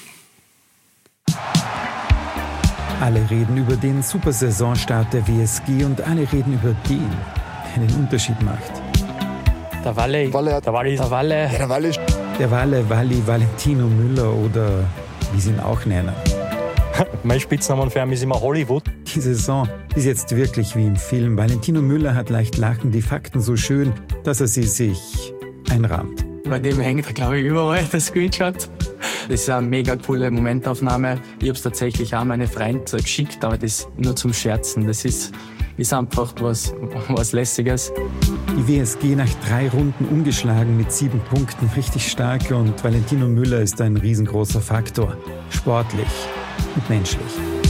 Speaker 11: Alle reden über den Super-Saisonstart der W S G und alle reden über den, der den Unterschied macht.
Speaker 12: Der Walle, Walle, der Walle, der Walle,
Speaker 11: ja, der Walle. Der Walle, Walli, Valentino Müller oder wie sie ihn auch nennen.
Speaker 12: Mein Spitzname für ihn ist immer Hollywood.
Speaker 11: Die Saison ist jetzt wirklich wie im Film. Valentino Müller hat leicht lachen, die Fakten so schön, dass er sie sich einrahmt.
Speaker 13: Bei dem hängt er, glaube ich, überall der Screenshot. Das ist eine mega coole Momentaufnahme. Ich habe es tatsächlich auch meine Freunde geschickt, aber das nur zum Scherzen. Das ist, ist einfach was, was Lässiges.
Speaker 11: Die W S G nach drei Runden ungeschlagen mit sieben Punkten, richtig stark, und Valentino Müller ist ein riesengroßer Faktor. Sportlich und menschlich.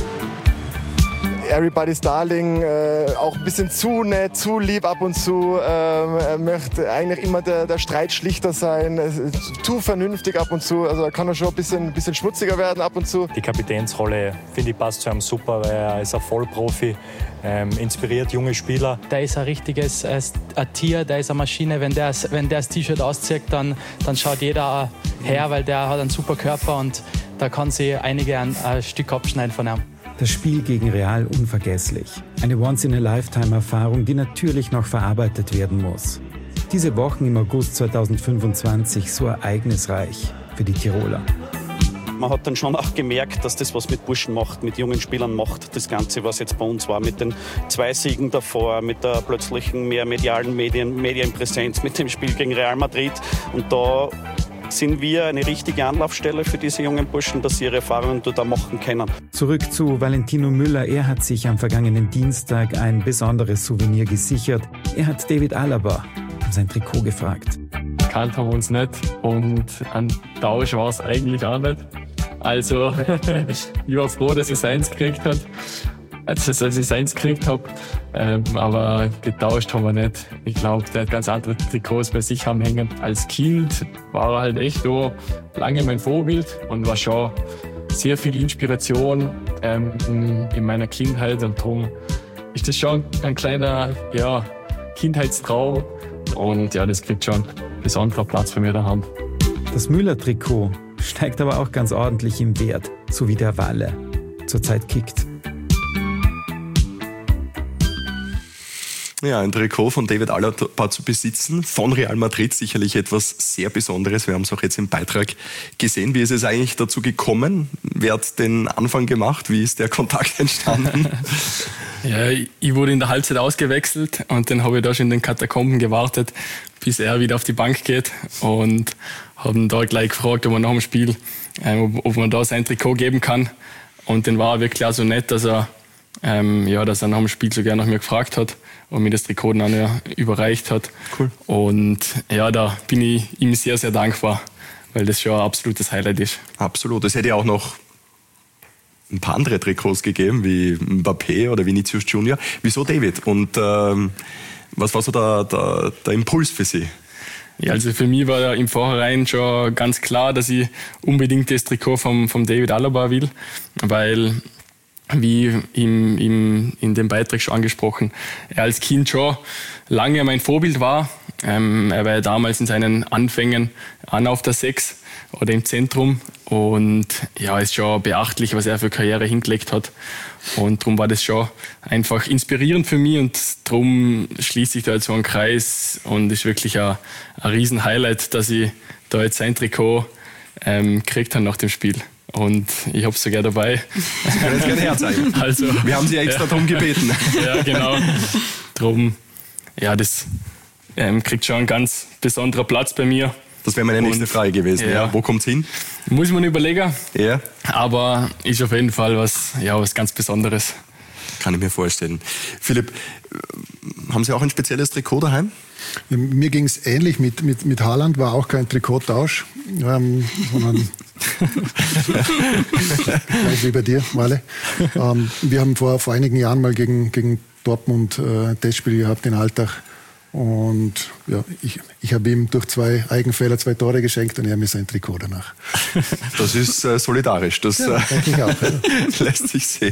Speaker 14: Everybody's Darling, äh, auch ein bisschen zu nett, zu lieb ab und zu. Ähm, er möchte eigentlich immer der, der Streitschlichter sein, äh, zu vernünftig ab und zu. Also da kann er schon ein bisschen, ein bisschen schmutziger werden ab und zu.
Speaker 12: Die Kapitänsrolle, finde ich, passt zu ihm super, weil er ist ein Vollprofi, ähm, inspiriert junge Spieler.
Speaker 13: Der ist ein richtiges äh, ein Tier, der ist eine Maschine. Wenn der, wenn der das T-Shirt auszieht, dann, dann schaut jeder her, weil der hat einen super Körper und da kann sich einige ein, ein Stück abschneiden von ihm.
Speaker 11: Das Spiel gegen Real unvergesslich. Eine Once-in-a-Lifetime-Erfahrung, die natürlich noch verarbeitet werden muss. Diese Wochen im August zweitausendfünfundzwanzig so ereignisreich für die Tiroler.
Speaker 15: Man hat dann schon auch gemerkt, dass das was mit Burschen macht, mit jungen Spielern macht. Das Ganze, was jetzt bei uns war, mit den zwei Siegen davor, mit der plötzlichen mehr medialen Medien, Medienpräsenz, mit dem Spiel gegen Real Madrid. Und da sind wir eine richtige Anlaufstelle für diese jungen Burschen, dass sie ihre Erfahrungen da machen können.
Speaker 11: Zurück zu Valentino Müller. Er hat sich am vergangenen Dienstag ein besonderes Souvenir gesichert. Er hat David Alaba um sein Trikot gefragt.
Speaker 6: Kannt haben wir uns nicht und ein Tausch war es eigentlich auch nicht. Also ich war froh, dass ich seins gekriegt habe. Als, als ich seins gekriegt habe. Ähm, aber getauscht haben wir nicht. Ich glaube, der hat ganz andere Trikots bei sich am Hängen. Als Kind war er halt echt so lange mein Vorbild und war schon sehr viel Inspiration ähm, in meiner Kindheit. Und darum ist das schon ein kleiner ja, Kindheitstraum,
Speaker 13: Und ja, das kriegt schon einen besonderen Platz bei mir daheim.
Speaker 11: Das Müller-Trikot steigt aber auch ganz ordentlich im Wert, so wie der Walle zurzeit kickt.
Speaker 2: Ja, ein Trikot von David Alaba zu besitzen, von Real Madrid, sicherlich etwas sehr Besonderes. Wir haben es auch jetzt im Beitrag gesehen. Wie ist es eigentlich dazu gekommen? Wer hat den Anfang gemacht? Wie ist der Kontakt entstanden?
Speaker 6: Ja, ich wurde in der Halbzeit ausgewechselt und dann habe ich da schon in den Katakomben gewartet, bis er wieder auf die Bank geht und habe ihn da gleich gefragt, ob er nach dem Spiel, äh, ob, ob man da sein Trikot geben kann. Und dann war er wirklich auch so nett, dass er, ähm, ja, dass er nach dem Spiel sogar nach mir gefragt hat und mir das Trikot dann ja überreicht hat.
Speaker 2: Cool.
Speaker 6: Und ja, da bin ich ihm sehr, sehr dankbar, weil das schon ein absolutes Highlight ist.
Speaker 2: Absolut. Es hätte ja auch noch ein paar andere Trikots gegeben, wie Mbappé oder Vinicius Junior Wieso David? Und ähm, was war so der, der, der Impuls für Sie?
Speaker 6: Ja, also für mich war im Vorhinein schon ganz klar, dass ich unbedingt das Trikot vom, vom David Alaba will, weil, wie im, im, in dem Beitrag schon angesprochen, er als Kind schon lange mein Vorbild war. Ähm, er war ja damals in seinen Anfängen an auf der Sechs oder im Zentrum und ja, ist schon beachtlich, was er für Karriere hingelegt hat. Und darum war das schon einfach inspirierend für mich und darum schließt sich da jetzt so ein Kreis und ist wirklich ein, ein Riesen-Highlight, dass ich da jetzt sein Trikot ähm, gekriegt habe nach dem Spiel. Und ich habe es sogar dabei.
Speaker 2: Sie können es gerne herzeigen.
Speaker 6: Also,
Speaker 2: wir haben Sie extra
Speaker 6: ja.
Speaker 2: darum gebeten.
Speaker 6: Ja, genau. Drum, ja, das ähm, kriegt schon einen ganz besonderen Platz bei mir.
Speaker 2: Das wäre meine nächste und, Frage gewesen. Ja. Ja. Wo kommt es hin?
Speaker 6: Muss man überlegen.
Speaker 2: Ja.
Speaker 6: Aber ist auf jeden Fall was, ja, was ganz Besonderes.
Speaker 2: Kann ich mir vorstellen. Philipp, haben Sie auch ein spezielles Trikot daheim?
Speaker 7: Ja, mir ging es ähnlich. Mit, mit, mit Haaland war auch kein Trikottausch, ähm, sondern gleich wie bei dir, Wale. Ähm, wir haben vor, vor einigen Jahren mal gegen, gegen Dortmund äh, ein Testspiel gehabt in Altach. Und ja, ich, ich habe ihm durch zwei Eigenfehler zwei Tore geschenkt und er mir sein Trikot danach.
Speaker 2: Das ist äh, solidarisch, das
Speaker 7: ja, denke ich auch,
Speaker 2: ja. lässt sich sehen.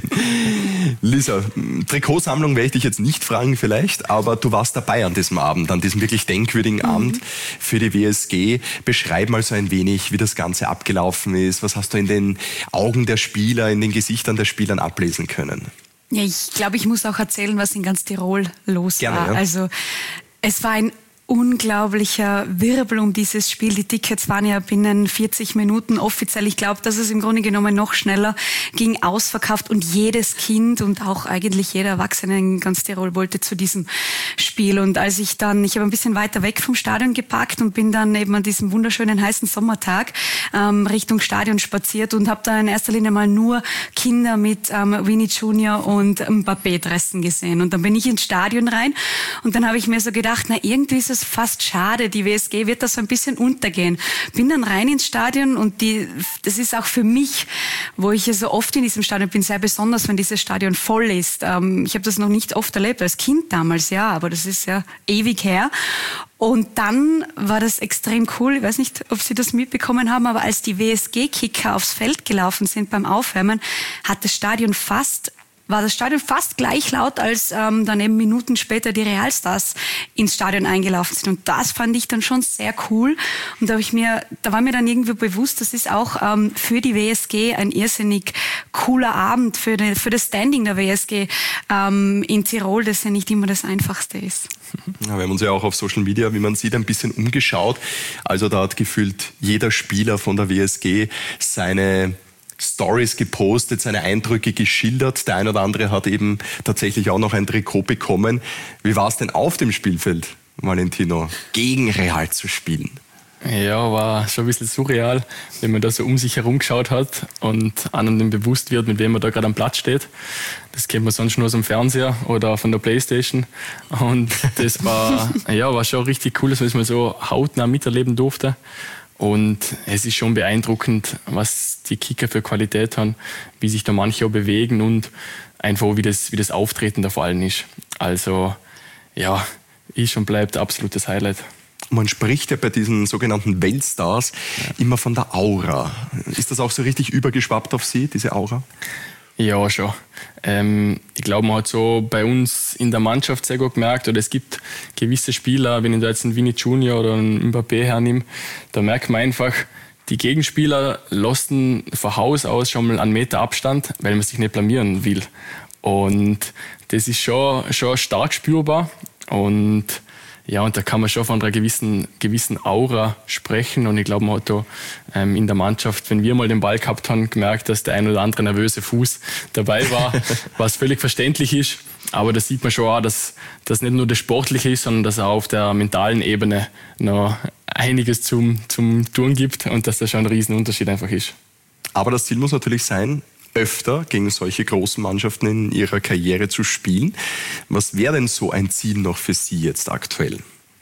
Speaker 2: Lisa, Trikotsammlung werde ich dich jetzt nicht fragen vielleicht, aber du warst dabei an diesem Abend, an diesem wirklich denkwürdigen mhm. Abend für die W S G. Beschreib mal so ein wenig, wie das Ganze abgelaufen ist. Was hast du in den Augen der Spieler, in den Gesichtern der Spieler ablesen können?
Speaker 8: Ja, ich glaube, ich muss auch erzählen, was in ganz Tirol los
Speaker 2: Gerne,
Speaker 8: war.
Speaker 2: Ja.
Speaker 8: Also es war ein unglaublicher Wirbel um dieses Spiel. Die Tickets waren ja binnen vierzig Minuten offiziell. Ich glaube, dass es im Grunde genommen noch schneller ging, ausverkauft und jedes Kind und auch eigentlich jeder Erwachsene in ganz Tirol wollte zu diesem Spiel. Und als ich dann, ich habe ein bisschen weiter weg vom Stadion geparkt und bin dann eben an diesem wunderschönen heißen Sommertag ähm, Richtung Stadion spaziert und habe da in erster Linie mal nur Kinder mit ähm, Vinny Junior und Mbappé-Dressen gesehen. Und dann bin ich ins Stadion rein und dann habe ich mir so gedacht, na irgendwie ist es fast schade, die W S G wird da so ein bisschen untergehen. Bin dann rein ins Stadion und die, das ist auch für mich, wo ich ja so oft in diesem Stadion bin, sehr besonders, wenn dieses Stadion voll ist. Ähm, ich habe das noch nicht oft erlebt, als Kind damals, ja, aber das ist ja ewig her. Und dann war das extrem cool, ich weiß nicht, ob Sie das mitbekommen haben, aber als die W S G-Kicker aufs Feld gelaufen sind beim Aufwärmen, hat das Stadion fast war das Stadion fast gleich laut, als ähm, dann eben Minuten später die Realstars ins Stadion eingelaufen sind. Und das fand ich dann schon sehr cool. Und da habe ich mir, da war mir dann irgendwie bewusst, das ist auch ähm, für die W S G ein irrsinnig cooler Abend für, den, für das Standing der W S G ähm, in Tirol, das ja nicht immer das Einfachste ist.
Speaker 2: Ja, wir haben uns ja auch auf Social Media, wie man sieht, ein bisschen umgeschaut. Also da hat gefühlt jeder Spieler von der W S G seine Stories gepostet, seine Eindrücke geschildert. Der ein oder andere hat eben tatsächlich auch noch ein Trikot bekommen. Wie war es denn auf dem Spielfeld, Valentino, gegen Real zu spielen?
Speaker 6: Ja, war schon ein bisschen surreal, wenn man da so um sich herum geschaut hat und einem bewusst wird, mit wem man da gerade am Platz steht. Das kennt man sonst nur aus dem Fernseher oder von der Playstation. Und das war, ja, war schon richtig cool, dass man es mal so hautnah miterleben durfte. Und es ist schon beeindruckend, was die Kicker für Qualität haben, wie sich da manche auch bewegen und einfach wie das, wie das Auftreten da vor allem ist. Also ja, ist und bleibt absolutes Highlight.
Speaker 2: Man spricht ja bei diesen sogenannten Weltstars ja. immer von der Aura. Ist das auch so richtig übergeschwappt auf Sie, diese Aura?
Speaker 6: Ja, schon. Ähm, ich glaube, man hat so bei uns in der Mannschaft sehr gut gemerkt, oder es gibt gewisse Spieler, wenn ich da jetzt einen Vini Junior oder einen Mbappé hernehme, da merkt man einfach, die Gegenspieler lassen von Haus aus schon mal einen Meter Abstand, weil man sich nicht blamieren will. Und das ist schon, schon stark spürbar. Und ja, und da kann man schon von einer gewissen, gewissen Aura sprechen. Und ich glaube, man hat da ähm, in der Mannschaft, wenn wir mal den Ball gehabt haben, gemerkt, dass der ein oder andere nervöse Fuß dabei war, was völlig verständlich ist. Aber da sieht man schon auch, dass das nicht nur das Sportliche ist, sondern dass auch auf der mentalen Ebene noch einiges zum, zum Tun gibt und dass das schon ein Riesenunterschied einfach ist.
Speaker 2: Aber das Ziel muss natürlich sein, öfter gegen solche großen Mannschaften in ihrer Karriere zu spielen. Was wäre denn so ein Ziel noch für Sie jetzt aktuell?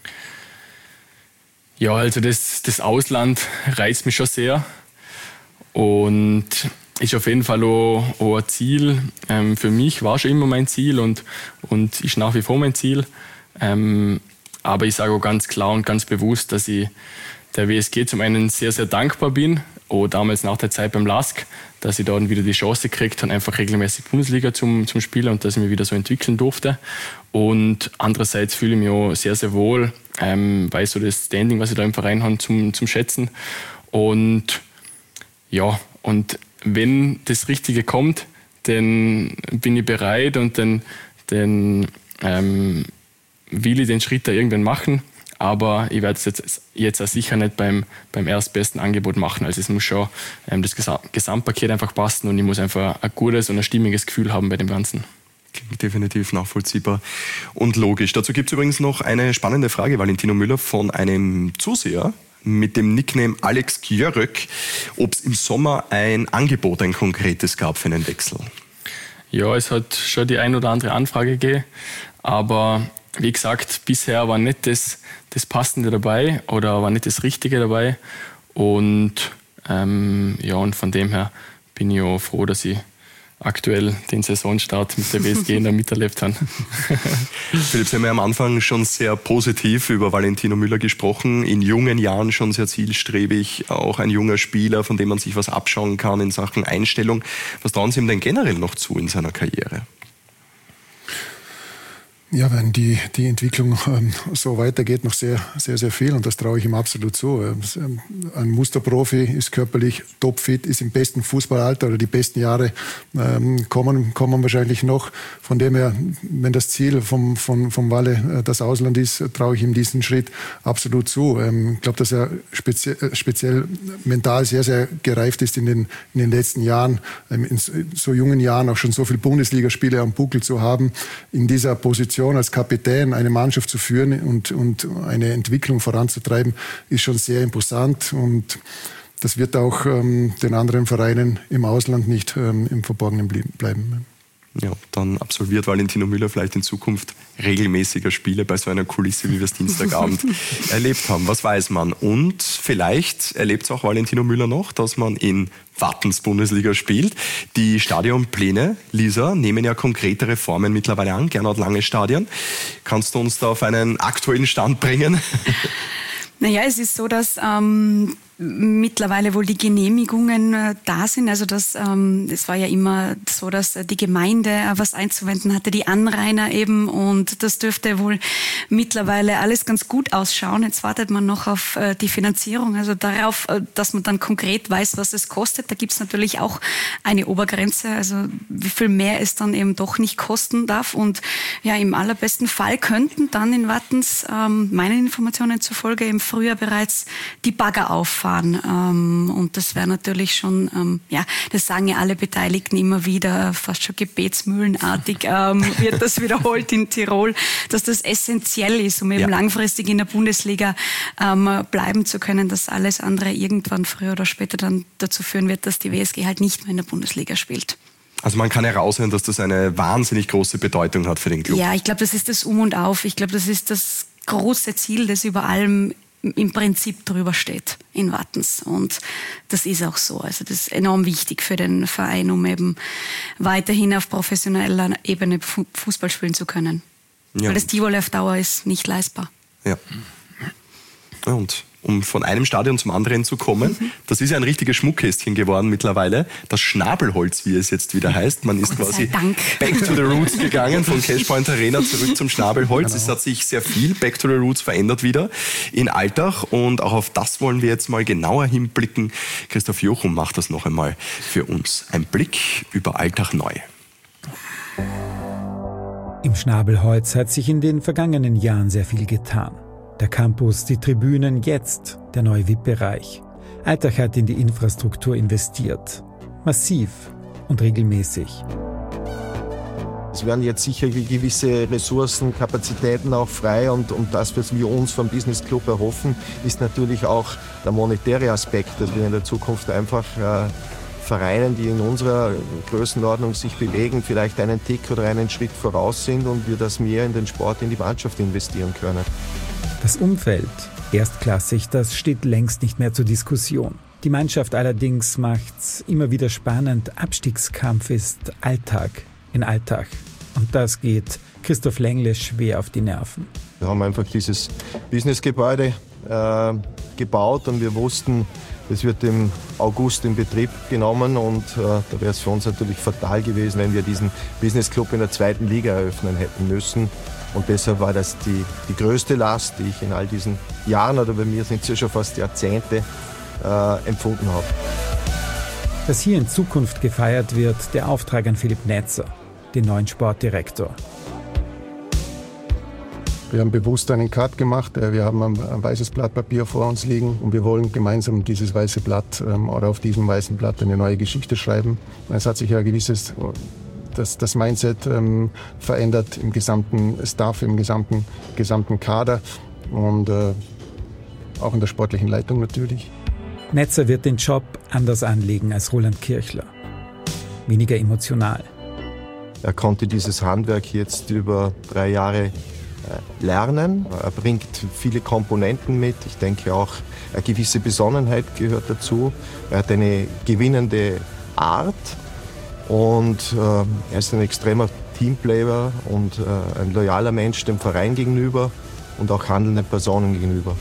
Speaker 6: Ja, also das, das Ausland reizt mich schon sehr und ist auf jeden Fall auch, auch ein Ziel. Ähm, für mich war schon immer mein Ziel und, und ist nach wie vor mein Ziel. Ähm, aber ich sage auch ganz klar und ganz bewusst, dass ich der W S G zum einen sehr, sehr dankbar bin, auch damals nach der Zeit beim L A S K, dass ich dann wieder die Chance gekriegt habe, einfach regelmäßig Bundesliga zum, zum Spielen und dass ich mich wieder so entwickeln durfte. Und andererseits fühle ich mich auch sehr, sehr wohl, ähm, weil so das Standing, was ich da im Verein habe, zum, zum Schätzen. Und ja, und wenn das Richtige kommt, dann bin ich bereit und dann, dann ähm, will ich den Schritt da irgendwann machen. Aber ich werde es jetzt, jetzt auch sicher nicht beim, beim erstbesten Angebot machen. Also es muss schon ähm, das Gesamtpaket einfach passen und ich muss einfach ein gutes und ein stimmiges Gefühl haben bei dem Ganzen.
Speaker 2: Klingt definitiv nachvollziehbar und logisch. Dazu gibt es übrigens noch eine spannende Frage, Valentino Müller, von einem Zuseher mit dem Nickname Alex Gjörök, ob es im Sommer ein Angebot, ein konkretes gab für einen Wechsel.
Speaker 6: Ja, es hat schon die ein oder andere Anfrage gegeben, aber wie gesagt, bisher war nicht das, das Passende dabei oder war nicht das Richtige dabei. Und, ähm, ja, und von dem her bin ich auch froh, dass ich aktuell den Saisonstart mit der W S G in der miterlebt habe.
Speaker 2: Philipp, Sie haben ja am Anfang schon sehr positiv über Valentino Müller gesprochen. In jungen Jahren schon sehr zielstrebig, auch ein junger Spieler, von dem man sich was abschauen kann in Sachen Einstellung. Was trauen Sie ihm denn generell noch zu in seiner Karriere?
Speaker 7: Ja, wenn die, die Entwicklung ähm, so weitergeht, noch sehr, sehr, sehr viel und das traue ich ihm absolut zu. Ähm, ein Musterprofi ist körperlich topfit, ist im besten Fußballalter oder die besten Jahre ähm, kommen, kommen wahrscheinlich noch. Von dem her, wenn das Ziel vom, vom, vom Walle äh, das Ausland ist, traue ich ihm diesen Schritt absolut zu. Ähm, ich glaube, dass er spezie speziell mental sehr, sehr gereift ist in den, in den letzten Jahren, ähm, in so jungen Jahren auch schon so viele Bundesligaspiele am Buckel zu haben, in dieser Position als Kapitän eine Mannschaft zu führen und, und eine Entwicklung voranzutreiben, ist schon sehr imposant und das wird auch ähm, den anderen Vereinen im Ausland nicht ähm, im Verborgenen bleiben.
Speaker 2: Ja, dann absolviert Valentino Müller vielleicht in Zukunft regelmäßiger Spiele bei so einer Kulisse, wie wir es Dienstagabend erlebt haben. Was weiß man? Und vielleicht erlebt es auch Valentino Müller noch, dass man in Wattens Bundesliga spielt. Die Stadionpläne, Lisa, nehmen ja konkretere Formen mittlerweile an. Gernot Lange Stadion. Kannst du uns da auf einen aktuellen Stand bringen?
Speaker 8: Naja, es ist so, dass ähm, mittlerweile wohl die Genehmigungen äh, da sind. Also das, ähm, es war ja immer so, dass äh, die Gemeinde äh, was einzuwenden hatte, die Anrainer eben. Und das dürfte wohl mittlerweile alles ganz gut ausschauen. Jetzt wartet man noch auf äh, die Finanzierung, also darauf, äh, dass man dann konkret weiß, was es kostet. Da gibt es natürlich auch eine Obergrenze, also wie viel mehr es dann eben doch nicht kosten darf. Und ja, im allerbesten Fall könnten dann in Wattens, ähm, meinen Informationen zufolge, im Frühjahr bereits die Bagger auffahren. Ähm, und das wäre natürlich schon, ähm, ja, das sagen ja alle Beteiligten immer wieder, fast schon gebetsmühlenartig ähm, wird das wiederholt in Tirol, dass das essentiell ist, um eben ja. langfristig in der Bundesliga ähm, bleiben zu können, dass alles andere irgendwann früher oder später dann dazu führen wird, dass die W S G halt nicht mehr in der Bundesliga spielt.
Speaker 2: Also man kann heraushören, dass das eine wahnsinnig große Bedeutung hat für den Club.
Speaker 8: Ja, ich glaube, das ist das Um und Auf. Ich glaube, das ist das große Ziel, das über allem im Prinzip drüber steht in Wattens. Und das ist auch so. Also das ist enorm wichtig für den Verein, um eben weiterhin auf professioneller Ebene Fußball spielen zu können. Ja. Weil das Tivoli auf Dauer ist nicht leistbar.
Speaker 2: Ja. Und um von einem Stadion zum anderen zu kommen. Mhm. Das ist ja ein richtiges Schmuckkästchen geworden mittlerweile. Das Schnabelholz, wie es jetzt wieder heißt. Man ist quasi back to the roots gegangen, von Cashpoint Arena zurück zum Schnabelholz. Genau. Es hat sich sehr viel back to the roots verändert wieder in Altach und auch auf das wollen wir jetzt mal genauer hinblicken. Christoph Jochum macht das noch einmal für uns. Ein Blick über Altach neu.
Speaker 11: Im Schnabelholz hat sich in den vergangenen Jahren sehr viel getan. Der Campus, die Tribünen, jetzt der neue V I P-Bereich. Altach hat in die Infrastruktur investiert. Massiv und regelmäßig.
Speaker 16: Es werden jetzt sicher gewisse Ressourcen, Kapazitäten auch frei und, und das, was wir uns vom Business Club erhoffen, ist natürlich auch der monetäre Aspekt, dass wir in der Zukunft einfach äh, Vereinen, die in unserer Größenordnung sich bewegen, vielleicht einen Tick oder einen Schritt voraus sind und wir das mehr in den Sport, in die Mannschaft investieren können.
Speaker 11: Das Umfeld, erstklassig, das steht längst nicht mehr zur Diskussion. Die Mannschaft allerdings macht's immer wieder spannend. Abstiegskampf ist Alltag in Altach. Und das geht Christoph Lengle schwer auf die Nerven.
Speaker 16: Wir haben einfach dieses Businessgebäude äh, gebaut und wir wussten, es wird im August in Betrieb genommen und äh, da wäre es für uns natürlich fatal gewesen, wenn wir diesen Business Club in der zweiten Liga eröffnen hätten müssen. Und deshalb war das die, die größte Last, die ich in all diesen Jahren, oder bei mir sind es ja schon fast Jahrzehnte, äh, empfunden habe.
Speaker 11: Dass hier in Zukunft gefeiert wird, der Auftrag an Philipp Netzer, den neuen Sportdirektor.
Speaker 7: Wir haben bewusst einen Cut gemacht. Wir haben ein, ein weißes Blatt Papier vor uns liegen und wir wollen gemeinsam dieses weiße Blatt ähm, oder auf diesem weißen Blatt eine neue Geschichte schreiben. Es hat sich ja ein gewisses das, das Mindset ähm, verändert im gesamten Staff, im gesamten, gesamten Kader und äh, auch in der sportlichen Leitung natürlich.
Speaker 11: Netzer wird den Job anders anlegen als Roland Kirchler. Weniger emotional.
Speaker 16: Er konnte dieses Handwerk jetzt über drei Jahre lernen. Er bringt viele Komponenten mit. Ich denke auch, eine gewisse Besonnenheit gehört dazu. Er hat eine gewinnende Art und äh, er ist ein extremer Teamplayer und äh, ein loyaler Mensch dem Verein gegenüber und auch handelnden Personen gegenüber.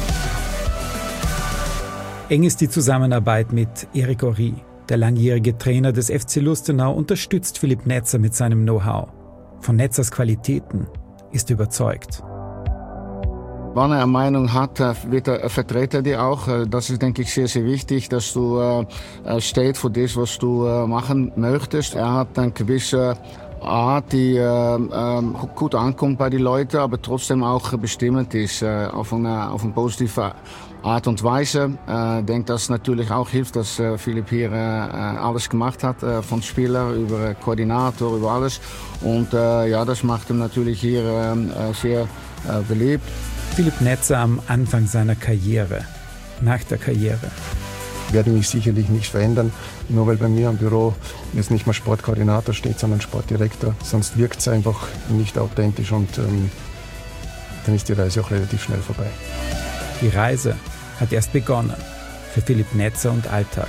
Speaker 11: Eng ist die Zusammenarbeit mit Eric Horry. Der langjährige Trainer des F C Lustenau unterstützt Philipp Netzer mit seinem Know-how. Von Netzers Qualitäten ist überzeugt.
Speaker 17: Wenn er eine Meinung hat, wird er, vertritt er die auch. Das ist, denke ich, sehr, sehr wichtig, dass du äh, stehst für das, was du äh, machen möchtest. Er hat eine gewisse Art, die äh, äh, gut ankommt bei den Leuten, aber trotzdem auch bestimmend ist, äh, auf eine, auf eine positive Art und Weise. Ich äh, denke, dass natürlich auch hilft, dass äh, Philipp hier äh, alles gemacht hat, äh, von Spieler über Koordinator, über alles. Und äh, ja, das macht ihn natürlich hier äh, sehr äh, beliebt.
Speaker 11: Philipp Netzer am Anfang seiner Karriere, nach der Karriere.
Speaker 7: Ich werde mich sicherlich nicht verändern, nur weil bei mir im Büro jetzt nicht mehr Sportkoordinator steht, sondern Sportdirektor. Sonst wirkt es einfach nicht authentisch und ähm, dann ist die Reise auch relativ schnell vorbei.
Speaker 11: Die Reise hat erst begonnen für Philipp Netzer und Altach.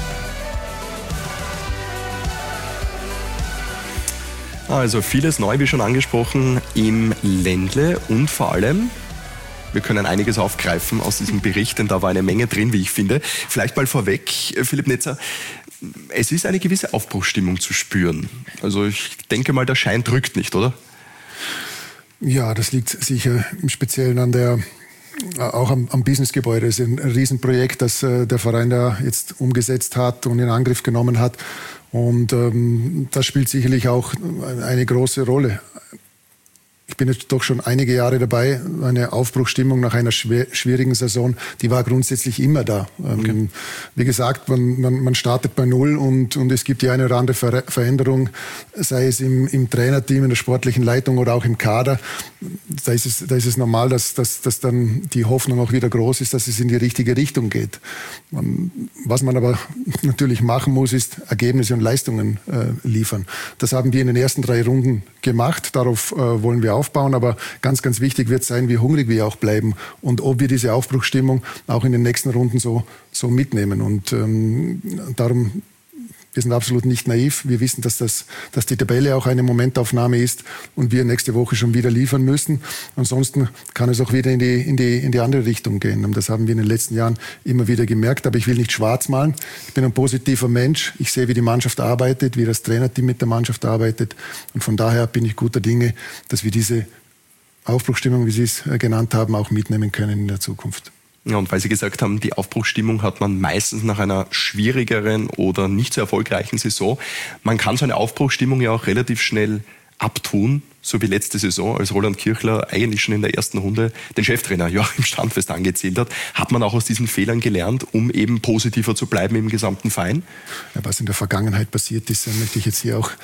Speaker 2: Also vieles neu, wie schon angesprochen, im Ländle und vor allem, wir können einiges aufgreifen aus diesem Bericht, denn da war eine Menge drin, wie ich finde. Vielleicht mal vorweg, Philipp Netzer, es ist eine gewisse Aufbruchsstimmung zu spüren. Also ich denke mal, der Schein drückt nicht, oder?
Speaker 7: Ja, das liegt sicher im Speziellen an der auch am, am Businessgebäude. Das ist ein Riesenprojekt, das äh, der Verein da jetzt umgesetzt hat und in Angriff genommen hat. Und ähm, das spielt sicherlich auch eine große Rolle. Ich bin jetzt doch schon einige Jahre dabei. Eine Aufbruchsstimmung nach einer schwer, schwierigen Saison, die war grundsätzlich immer da. Okay. Ähm, wie gesagt, man, man, man startet bei Null und, und es gibt die eine oder andere Ver Veränderung, sei es im, im Trainerteam, in der sportlichen Leitung oder auch im Kader. Da ist es, da ist es normal, dass, dass, dass dann die Hoffnung auch wieder groß ist, dass es in die richtige Richtung geht. Was man aber natürlich machen muss, ist Ergebnisse und Leistungen äh, liefern. Das haben wir in den ersten drei Runden gemacht. Darauf äh, wollen wir aufbauen. Aber ganz, ganz wichtig wird sein, wie hungrig wir auch bleiben und ob wir diese Aufbruchsstimmung auch in den nächsten Runden so, so mitnehmen. Und ähm, darum Wir sind absolut nicht naiv. Wir wissen, dass, das, dass die Tabelle auch eine Momentaufnahme ist und wir nächste Woche schon wieder liefern müssen. Ansonsten kann es auch wieder in die, in die, in die andere Richtung gehen. Und das haben wir in den letzten Jahren immer wieder gemerkt. Aber ich will nicht schwarz malen. Ich bin ein positiver Mensch. Ich sehe, wie die Mannschaft arbeitet, wie das Trainerteam mit der Mannschaft arbeitet. Und von daher bin ich guter Dinge, dass wir diese Aufbruchstimmung, wie Sie es genannt haben, auch mitnehmen können in der Zukunft.
Speaker 2: Ja, und weil Sie gesagt haben, die Aufbruchsstimmung hat man meistens nach einer schwierigeren oder nicht so erfolgreichen Saison. Man kann so eine Aufbruchsstimmung ja auch relativ schnell abtun, so wie letzte Saison, als Roland Kirchler eigentlich schon in der ersten Runde den Cheftrainer Joachim Standfest angezählt hat. Hat man auch aus diesen Fehlern gelernt, um eben positiver zu bleiben im gesamten Verein?
Speaker 7: Ja, was in der Vergangenheit passiert ist, möchte ich jetzt hier auch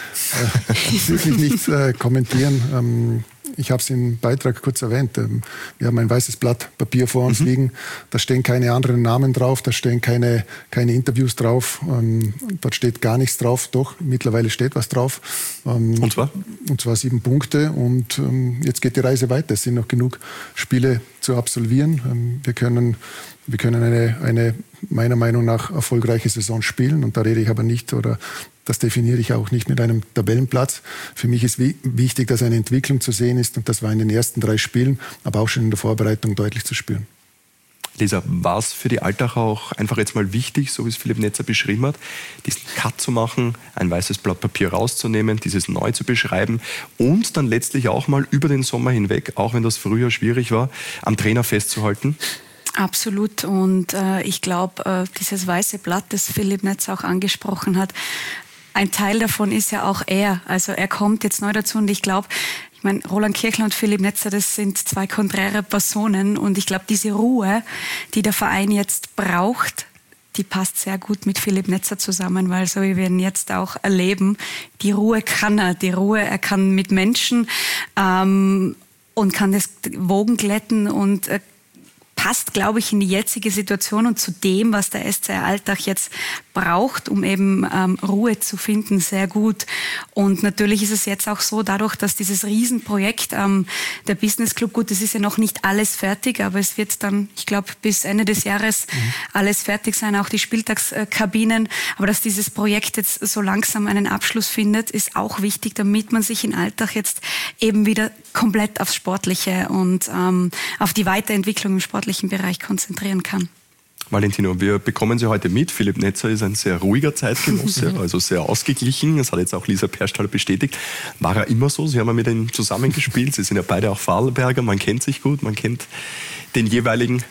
Speaker 7: äh, wirklich nicht äh, kommentieren. Ähm, Ich habe es im Beitrag kurz erwähnt. Wir haben ein weißes Blatt Papier vor uns mhm. liegen. Da stehen keine anderen Namen drauf, da stehen keine, keine Interviews drauf. Ähm, dort steht gar nichts drauf. Doch, mittlerweile steht was drauf. Ähm,
Speaker 2: und zwar?
Speaker 7: Und zwar sieben Punkte. Und ähm, jetzt geht die Reise weiter. Es sind noch genug Spiele zu absolvieren. Ähm, wir können, wir können eine, eine meiner Meinung nach erfolgreiche Saison spielen. Und da rede ich aber nicht oder das definiere ich auch nicht mit einem Tabellenplatz. Für mich ist wichtig, dass eine Entwicklung zu sehen ist und das war in den ersten drei Spielen, aber auch schon in der Vorbereitung deutlich zu spüren.
Speaker 2: Lisa, war es für die Altacher auch einfach jetzt mal wichtig, so wie es Philipp Netzer beschrieben hat, diesen Cut zu machen, ein weißes Blatt Papier rauszunehmen, dieses neu zu beschreiben und dann letztlich auch mal über den Sommer hinweg, auch wenn das früher schwierig war, am Trainer festzuhalten?
Speaker 8: Absolut. Und äh, ich glaube, äh, dieses weiße Blatt, das Philipp Netzer auch angesprochen hat, ein Teil davon ist ja auch er. Also er kommt jetzt neu dazu und ich glaube, ich meine, Roland Kirchler und Philipp Netzer, das sind zwei konträre Personen und ich glaube, diese Ruhe, die der Verein jetzt braucht, die passt sehr gut mit Philipp Netzer zusammen, weil so wie wir ihn jetzt auch erleben, die Ruhe kann er, die Ruhe, er kann mit Menschen ähm, und kann das Wogen glätten und äh, passt, glaube ich, in die jetzige Situation und zu dem, was der S C Alltag jetzt braucht, um eben ähm, Ruhe zu finden, sehr gut. Und natürlich ist es jetzt auch so, dadurch, dass dieses Riesenprojekt, ähm, der Business Club, gut, das ist ja noch nicht alles fertig, aber es wird dann, ich glaube, bis Ende des Jahres mhm. alles fertig sein, auch die Spieltagskabinen. Aber dass dieses Projekt jetzt so langsam einen Abschluss findet, ist auch wichtig, damit man sich in Alltag jetzt eben wieder komplett aufs Sportliche und ähm, auf die Weiterentwicklung im Sportlichen Bereich konzentrieren kann.
Speaker 2: Valentino, wir bekommen Sie heute mit. Philipp Netzer ist ein sehr ruhiger Zeitgenosse, also sehr ausgeglichen. Das hat jetzt auch Lisa Perstall bestätigt. War er immer so? Sie haben ja mit ihm zusammengespielt. Sie sind ja beide auch Vorarlberger. Man kennt sich gut, man kennt den jeweiligen.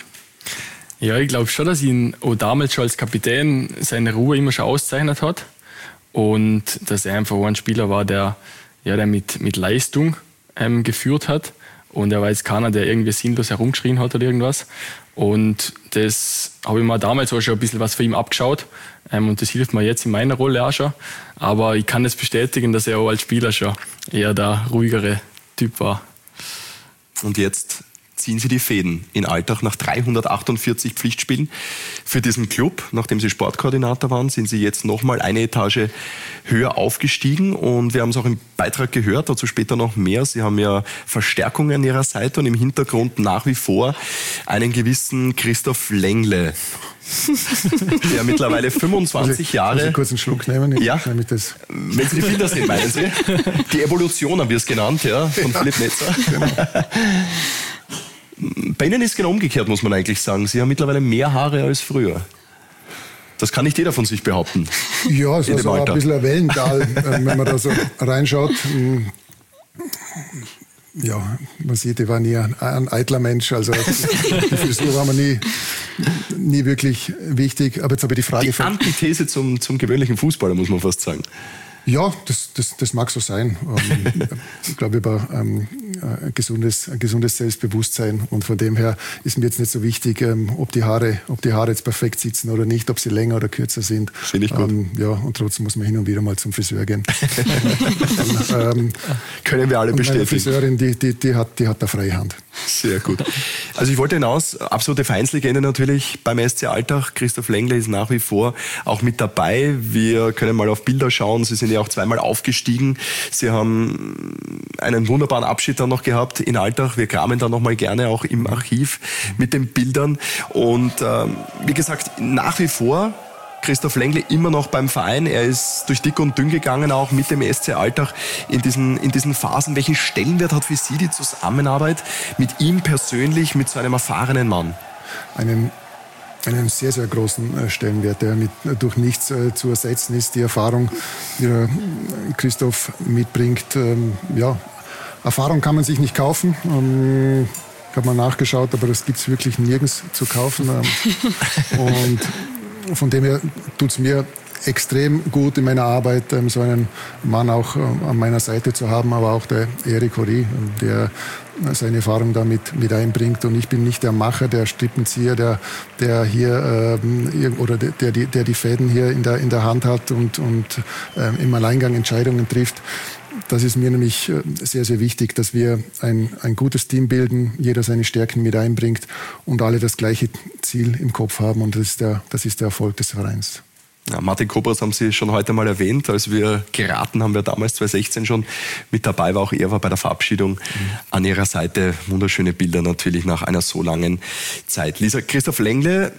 Speaker 6: Ja, ich glaube schon, dass ihn auch damals schon als Kapitän seine Ruhe immer schon auszeichnet hat. Und dass er einfach ein Spieler war, der, ja, der mit, mit Leistung ähm, geführt hat. Und er war jetzt keiner, der irgendwie sinnlos herumgeschrien hat oder irgendwas. Und das habe ich mir damals auch schon ein bisschen was für ihn abgeschaut. Und das hilft mir jetzt in meiner Rolle auch schon. Aber ich kann es bestätigen, dass er auch als Spieler schon eher der ruhigere Typ war.
Speaker 2: Und jetzt ziehen Sie die Fäden in Alltag nach dreihundertachtundvierzig Pflichtspielen für diesen Club. Nachdem Sie Sportkoordinator waren, sind Sie jetzt nochmal eine Etage höher aufgestiegen und wir haben es auch im Beitrag gehört, dazu später noch mehr. Sie haben ja Verstärkungen an Ihrer Seite und im Hintergrund nach wie vor einen gewissen Christoph Lengle, der mittlerweile fünfundzwanzig Jahre...
Speaker 7: Muss ich kurz einen Schluck nehmen? Ich
Speaker 2: ja,
Speaker 7: nämlich das.
Speaker 2: Wenn Sie die Bilder sehen, meinen Sie? Die Evolution haben wir es genannt, ja, von ja. Philipp Netzer. Genau. Bei Ihnen ist es genau umgekehrt, muss man eigentlich sagen. Sie haben mittlerweile mehr Haare als früher. Das kann nicht jeder von sich behaupten.
Speaker 7: Ja, es war so ein bisschen ein Wellental, wenn man da so reinschaut. Ja, man sieht, ich war nie ein, ein eitler Mensch. Also die Frisur war mir nie, nie wirklich wichtig. Aber jetzt habe ich die Frage...
Speaker 2: Die Antithese zum, zum gewöhnlichen Fußballer, muss man fast sagen.
Speaker 7: Ja, das, das, das mag so sein. Ich glaube, über ähm, ein, gesundes, ein gesundes Selbstbewusstsein. Und von dem her ist mir jetzt nicht so wichtig, ähm, ob, die Haare, ob die Haare jetzt perfekt sitzen oder nicht, ob sie länger oder kürzer sind.
Speaker 2: Finde ich gut.
Speaker 7: Ähm, ja, und trotzdem muss man hin und wieder mal zum Friseur gehen. Dann, ähm,
Speaker 2: Können wir alle bestätigen.
Speaker 7: Die Friseurin, die, die, die, hat, die hat da freie Hand.
Speaker 2: Sehr gut. Also ich wollte hinaus, absolute Vereinslegende natürlich beim S C Alltag. Christoph Lengle ist nach wie vor auch mit dabei. Wir können mal auf Bilder schauen. Sie sind ja auch zweimal aufgestiegen. Sie haben einen wunderbaren Abschied dann noch gehabt in Alltag. Wir kramen da noch mal gerne auch im Archiv mit den Bildern. Und ähm, wie gesagt, nach wie vor Christoph Lengle immer noch beim Verein. Er ist durch dick und dünn gegangen, auch mit dem S C Altach in diesen, in diesen Phasen. Welchen Stellenwert hat für Sie die Zusammenarbeit mit ihm persönlich, mit so einem erfahrenen Mann?
Speaker 7: Einen einen sehr, sehr großen Stellenwert, der mit, durch nichts äh, zu ersetzen ist. Die Erfahrung, die äh, Christoph mitbringt, ähm, ja, Erfahrung kann man sich nicht kaufen. Ähm, ich habe mal nachgeschaut, aber das gibt es wirklich nirgends zu kaufen. Ähm, und von dem her tut es mir extrem gut in meiner Arbeit, ähm, so einen Mann auch ähm, an meiner Seite zu haben, aber auch der Eric Horry, der seine Erfahrung damit mit einbringt. Und ich bin nicht der Macher, der Strippenzieher, der, der hier ähm, oder der, der, die, der die Fäden hier in der, in der Hand hat und, und ähm, im Alleingang Entscheidungen trifft. Das ist mir nämlich sehr, sehr wichtig, dass wir ein, ein gutes Team bilden, jeder seine Stärken mit einbringt und alle das gleiche Ziel im Kopf haben. Und das ist der, das ist der Erfolg des Vereins.
Speaker 2: Ja, Martin Kobras haben Sie schon heute mal erwähnt. Als wir geraten haben, wir damals zwanzig sechzehn schon mit dabei war. Auch er war bei der Verabschiedung mhm. an Ihrer Seite. Wunderschöne Bilder natürlich nach einer so langen Zeit. Lisa, Christoph Lengle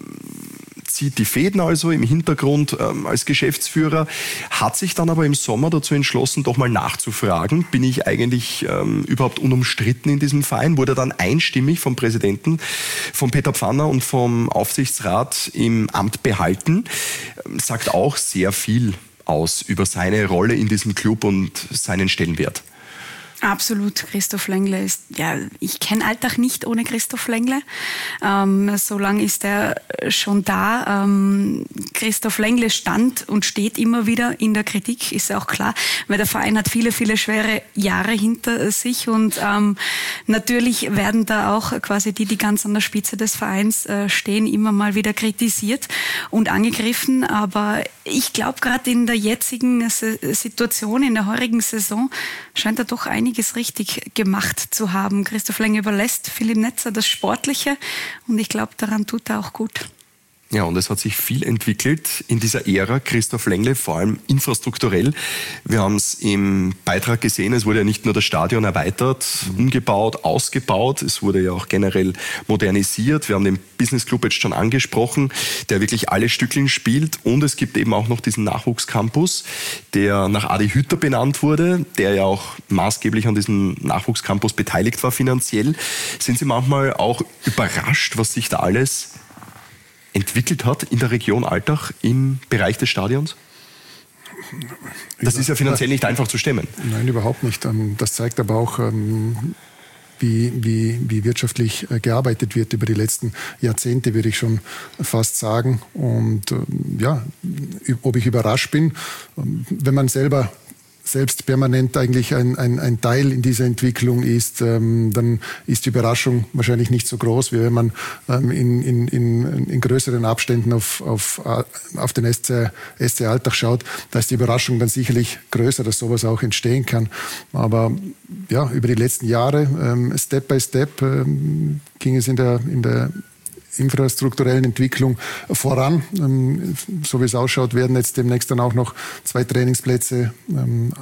Speaker 2: zieht die Fäden also im Hintergrund ähm, als Geschäftsführer, hat sich dann aber im Sommer dazu entschlossen, doch mal nachzufragen, bin ich eigentlich ähm, überhaupt unumstritten in diesem Verein? Wurde dann einstimmig vom Präsidenten, von Peter Pfanner und vom Aufsichtsrat im Amt behalten. Ähm, sagt auch sehr viel aus über seine Rolle in diesem Club und seinen Stellenwert.
Speaker 8: Absolut, Christoph Lengle ist, ja, ich kenne Altach nicht ohne Christoph Lengle. Ähm, so lange ist er schon da. Ähm, Christoph Lengle stand und steht immer wieder in der Kritik, ist auch klar, weil der Verein hat viele, viele schwere Jahre hinter sich und ähm, natürlich werden da auch quasi die, die ganz an der Spitze des Vereins äh, stehen, immer mal wieder kritisiert und angegriffen. Aber ich glaube, gerade in der jetzigen Situation, in der heurigen Saison, scheint er doch einiges richtig gemacht zu haben. Christoph Lengle überlässt Philipp Netzer das Sportliche und ich glaube, daran tut er auch gut.
Speaker 2: Ja, und es hat sich viel entwickelt in dieser Ära Christoph Lengle, vor allem infrastrukturell. Wir haben es im Beitrag gesehen, es wurde ja nicht nur das Stadion erweitert, umgebaut, ausgebaut, es wurde ja auch generell modernisiert. Wir haben den Business Club jetzt schon angesprochen, der wirklich alle Stückchen spielt, und es gibt eben auch noch diesen Nachwuchscampus, der nach Adi Hütter benannt wurde, der ja auch maßgeblich an diesem Nachwuchscampus beteiligt war finanziell. Sind Sie manchmal auch überrascht, was sich da alles entwickelt hat in der Region Altach im Bereich des Stadions? Das ist ja finanziell nicht einfach zu stemmen.
Speaker 7: Nein, überhaupt nicht. Das zeigt aber auch, wie, wie, wie wirtschaftlich gearbeitet wird über die letzten Jahrzehnte, würde ich schon fast sagen. Und ja, ob ich überrascht bin, wenn man selber selbst permanent eigentlich ein, ein, ein Teil in dieser Entwicklung ist, ähm, dann ist die Überraschung wahrscheinlich nicht so groß, wie wenn man ähm, in, in, in, in größeren Abständen auf, auf, auf den S C, S C Altach schaut. Da ist die Überraschung dann sicherlich größer, dass sowas auch entstehen kann. Aber ja, über die letzten Jahre, ähm, Step by Step, ähm, ging es in der, in der infrastrukturellen Entwicklung voran. So wie es ausschaut, werden jetzt demnächst dann auch noch zwei Trainingsplätze ähm,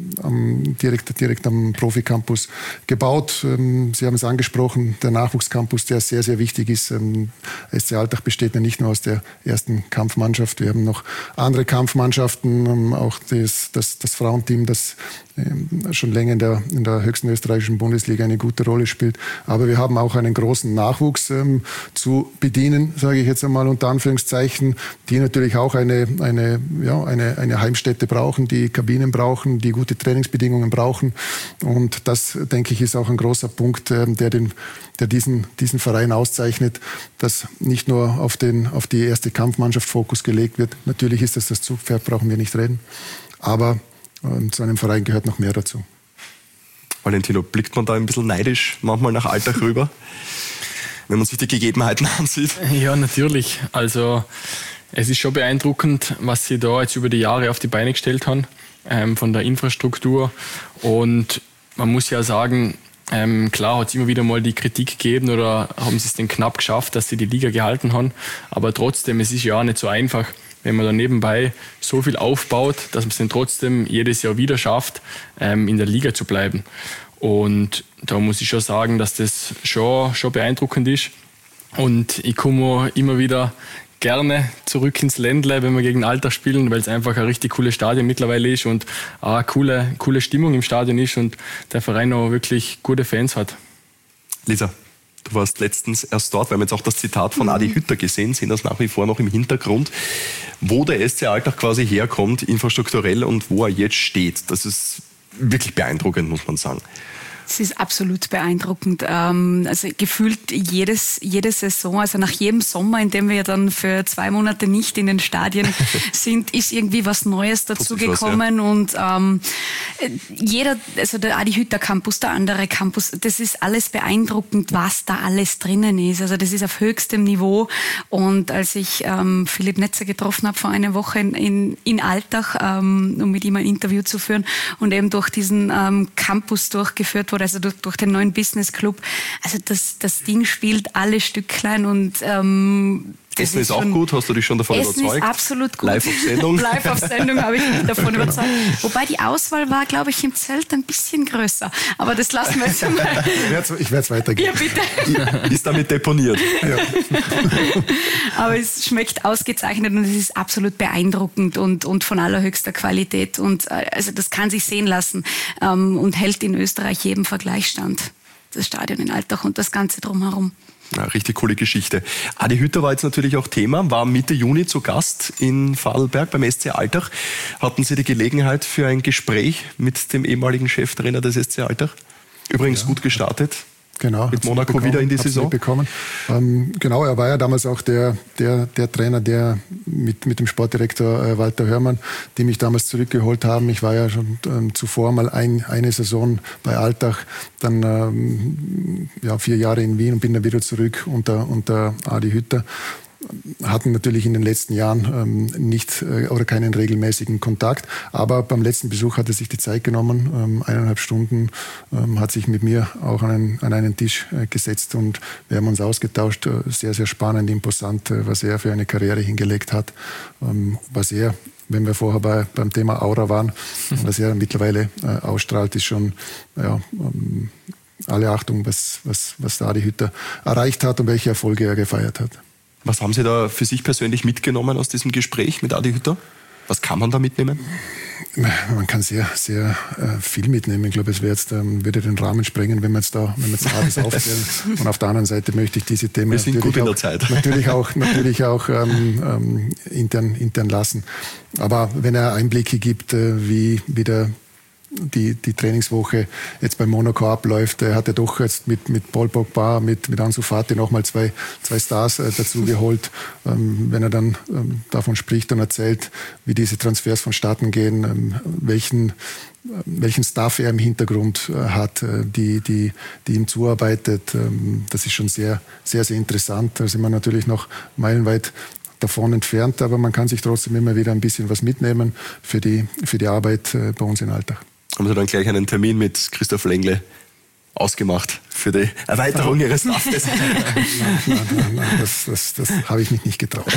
Speaker 7: am, direkt, direkt am Profi-Campus gebaut. Ähm, Sie haben es angesprochen, der Nachwuchscampus, der sehr, sehr wichtig ist. Ähm, S C Altach besteht ja nicht nur aus der ersten Kampfmannschaft, wir haben noch andere Kampfmannschaften, ähm, auch das, das, das Frauenteam, das schon länger in der, in der höchsten österreichischen Bundesliga eine gute Rolle spielt. Aber wir haben auch einen großen Nachwuchs ähm, zu bedienen, sage ich jetzt einmal unter Anführungszeichen, die natürlich auch eine, eine, ja, eine, eine Heimstätte brauchen, die Kabinen brauchen, die gute Trainingsbedingungen brauchen. Und das, denke ich, ist auch ein großer Punkt, ähm, der, den, der diesen, diesen Verein auszeichnet, dass nicht nur auf, den, auf die erste Kampfmannschaft Fokus gelegt wird. Natürlich ist das das Zugpferd, brauchen wir nicht reden. Aber und zu einem Verein gehört noch mehr dazu.
Speaker 2: Valentino, blickt man da ein bisschen neidisch manchmal nach Altach rüber, wenn man sich die Gegebenheiten ansieht?
Speaker 6: Ja, natürlich. Also es ist schon beeindruckend, was sie da jetzt über die Jahre auf die Beine gestellt haben, ähm, von der Infrastruktur. Und man muss ja sagen, ähm, klar hat es immer wieder mal die Kritik gegeben oder haben sie es denn knapp geschafft, dass sie die Liga gehalten haben. Aber trotzdem, es ist ja auch nicht so einfach, wenn man da nebenbei so viel aufbaut, dass man es dann trotzdem jedes Jahr wieder schafft, ähm, in der Liga zu bleiben. Und da muss ich schon sagen, dass das schon, schon beeindruckend ist. Und ich komme immer wieder gerne zurück ins Ländle, wenn wir gegen Altach spielen, weil es einfach ein richtig cooles Stadion mittlerweile ist und auch eine coole, coole Stimmung im Stadion ist und der Verein auch wirklich gute Fans hat.
Speaker 2: Lisa, du warst letztens erst dort, wir haben jetzt auch das Zitat von Adi Hütter gesehen, sehen das nach wie vor noch im Hintergrund, wo der S C Altach quasi herkommt, infrastrukturell und wo er jetzt steht. Das ist wirklich beeindruckend, muss man sagen.
Speaker 8: Es ist absolut beeindruckend. Also gefühlt jedes, jede Saison, also nach jedem Sommer, in dem wir dann für zwei Monate nicht in den Stadien sind, ist irgendwie was Neues dazugekommen. Ja. Und ähm, jeder, also der Adi Hütter Campus, der andere Campus, das ist alles beeindruckend, was da alles drinnen ist. Also das ist auf höchstem Niveau. Und als ich ähm, Philipp Netzer getroffen habe vor einer Woche in, in, in Altach, ähm, um mit ihm ein Interview zu führen und eben durch diesen ähm, Campus durchgeführt wurde, also durch, durch den neuen Business Club. Also das, das Ding spielt alle Stücklein und ähm,
Speaker 2: Essen ist, ist auch gut, hast du dich schon davon
Speaker 8: Essen
Speaker 2: überzeugt?
Speaker 8: Essen ist absolut gut.
Speaker 2: Live auf Sendung?
Speaker 8: Live auf Sendung habe ich mich davon überzeugt. Wobei die Auswahl war, glaube ich, im Zelt ein bisschen größer. Aber das lassen wir jetzt mal.
Speaker 7: Ich werde es weitergeben.
Speaker 8: Ja, bitte.
Speaker 2: Ist damit deponiert. Ja.
Speaker 8: Aber es schmeckt ausgezeichnet und es ist absolut beeindruckend und, und von allerhöchster Qualität. Und also das kann sich sehen lassen ähm, und hält in Österreich jedem Vergleich stand. Das Stadion in Altach und das Ganze drumherum.
Speaker 2: Ja, richtig coole Geschichte. Adi Hütter war jetzt natürlich auch Thema, war Mitte Juni zu Gast in Vorarlberg beim S C Altach. Hatten Sie die Gelegenheit für ein Gespräch mit dem ehemaligen Cheftrainer des S C Altach? Übrigens ja. gut gestartet.
Speaker 7: Genau.
Speaker 2: Mit Monaco wieder in die Saison.
Speaker 7: Ähm, genau, er war ja damals auch der, der, der Trainer, der mit, mit dem Sportdirektor äh, Walter Hörmann, die mich damals zurückgeholt haben. Ich war ja schon ähm, zuvor mal ein, eine Saison bei Altach, dann ähm, ja, vier Jahre in Wien und bin dann wieder zurück unter, unter Adi Hütter. Hatten natürlich in den letzten Jahren ähm, nicht äh, oder keinen regelmäßigen Kontakt, aber beim letzten Besuch hat er sich die Zeit genommen, ähm, eineinhalb Stunden, ähm, hat sich mit mir auch an einen, an einen Tisch äh, gesetzt und wir haben uns ausgetauscht. Äh, sehr, sehr spannend, imposant, äh, was er für eine Karriere hingelegt hat, ähm, was er, wenn wir vorher bei, beim Thema Aura waren, was er mittlerweile äh, ausstrahlt, ist schon ja, ähm, alle Achtung, was, was, was Adi Hütter erreicht hat und welche Erfolge er gefeiert hat.
Speaker 2: Was haben Sie da für sich persönlich mitgenommen aus diesem Gespräch mit Adi Hütter? Was kann man da mitnehmen?
Speaker 7: Man kann sehr, sehr äh, viel mitnehmen. Ich glaube, es wäre jetzt, ähm, würde den Rahmen sprengen, wenn wir jetzt da, wenn wir jetzt alles aufzählen. Und auf der anderen Seite möchte ich diese Themen
Speaker 2: wir sind
Speaker 7: natürlich,
Speaker 2: gut in der
Speaker 7: auch,
Speaker 2: Zeit.
Speaker 7: natürlich auch, natürlich auch ähm, ähm, intern, intern lassen. Aber wenn er Einblicke gibt, äh, wie, wie der Die, die Trainingswoche jetzt bei Monaco abläuft. Er hat ja doch jetzt mit, mit Paul Pogba, mit, mit Ansu Fati nochmal zwei, zwei Stars äh, dazu geholt. Ähm, wenn er dann ähm, davon spricht und erzählt, wie diese Transfers vonstatten gehen, ähm, welchen, äh, welchen Staff er im Hintergrund äh, hat, äh, die, die, die ihm zuarbeitet. Ähm, das ist schon sehr, sehr, sehr interessant. Da sind wir natürlich noch meilenweit davon entfernt, aber man kann sich trotzdem immer wieder ein bisschen was mitnehmen für die, für die Arbeit äh, bei uns in Altach.
Speaker 2: Haben Sie dann gleich einen Termin mit Christoph Lengle ausgemacht für die Erweiterung Ihres Staffes?
Speaker 7: Nein, nein, nein, nein, das, das, das habe ich mich nicht getraut.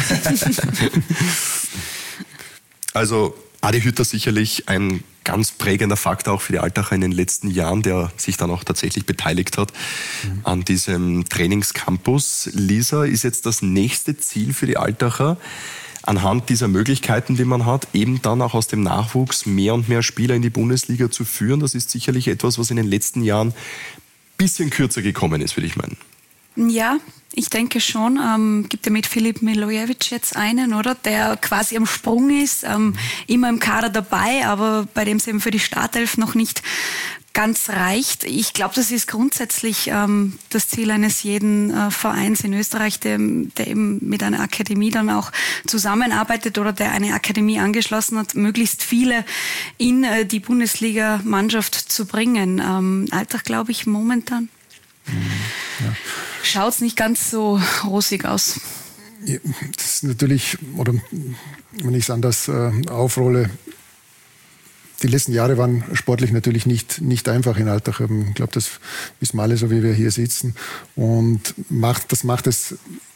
Speaker 2: Also Adi Hütter sicherlich ein ganz prägender Faktor auch für die Altacher in den letzten Jahren, der sich dann auch tatsächlich beteiligt hat mhm. an diesem Trainingscampus. Lisa, ist jetzt das nächste Ziel für die Altacher, anhand dieser Möglichkeiten, die man hat, eben dann auch aus dem Nachwuchs mehr und mehr Spieler in die Bundesliga zu führen? Das ist sicherlich etwas, was in den letzten Jahren ein bisschen kürzer gekommen ist, würde ich meinen.
Speaker 8: Ja, ich denke schon. Ähm, gibt ja mit Filip Milojevic jetzt einen, oder? Der quasi am Sprung ist, ähm, immer im Kader dabei, aber bei dem es eben für die Startelf noch nicht ganz reicht. Ich glaube, das ist grundsätzlich ähm, das Ziel eines jeden äh, Vereins in Österreich, der, der eben mit einer Akademie dann auch zusammenarbeitet oder der eine Akademie angeschlossen hat, möglichst viele in äh, die Bundesliga-Mannschaft zu bringen. Ähm, Altach, glaube ich, momentan ja. schaut es nicht ganz so rosig aus.
Speaker 7: Ja, das ist natürlich, oder wenn ich es anders äh, aufrolle, die letzten Jahre waren sportlich natürlich nicht, nicht einfach in Altach. Ich glaube, das wissen wir alle, so wie wir hier sitzen. Und macht, das macht es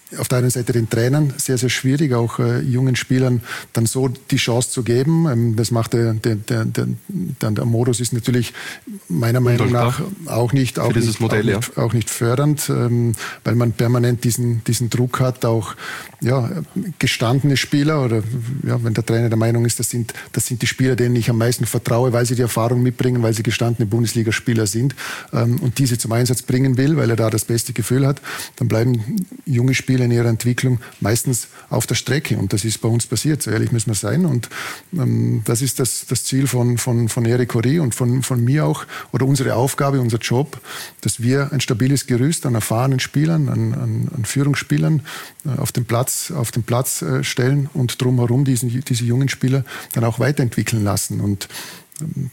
Speaker 7: auf der einen Seite den Trainern sehr, sehr schwierig, auch äh, jungen Spielern dann so die Chance zu geben. Ähm, das macht der, der, der, der, der Modus ist natürlich meiner Meinung nach auch nicht, auch
Speaker 2: dieses
Speaker 7: nicht,
Speaker 2: Modell,
Speaker 7: auch nicht, auch nicht fördernd, ähm, weil man permanent diesen, diesen Druck hat, auch ja, gestandene Spieler oder ja, wenn der Trainer der Meinung ist, das sind, das sind die Spieler, denen ich am meisten vertraue, weil sie die Erfahrung mitbringen, weil sie gestandene Bundesligaspieler sind ähm, und diese zum Einsatz bringen will, weil er da das beste Gefühl hat, dann bleiben junge Spieler in ihrer Entwicklung meistens auf der Strecke. Und das ist bei uns passiert, so ehrlich müssen wir sein. Und ähm, das ist das, das Ziel von, von, von Eric Horry und von, von mir auch, oder unsere Aufgabe, unser Job, dass wir ein stabiles Gerüst an erfahrenen Spielern, an, an, an Führungsspielern äh, auf den Platz, auf den Platz äh, stellen und drumherum diesen, diese jungen Spieler dann auch weiterentwickeln lassen. Und ähm,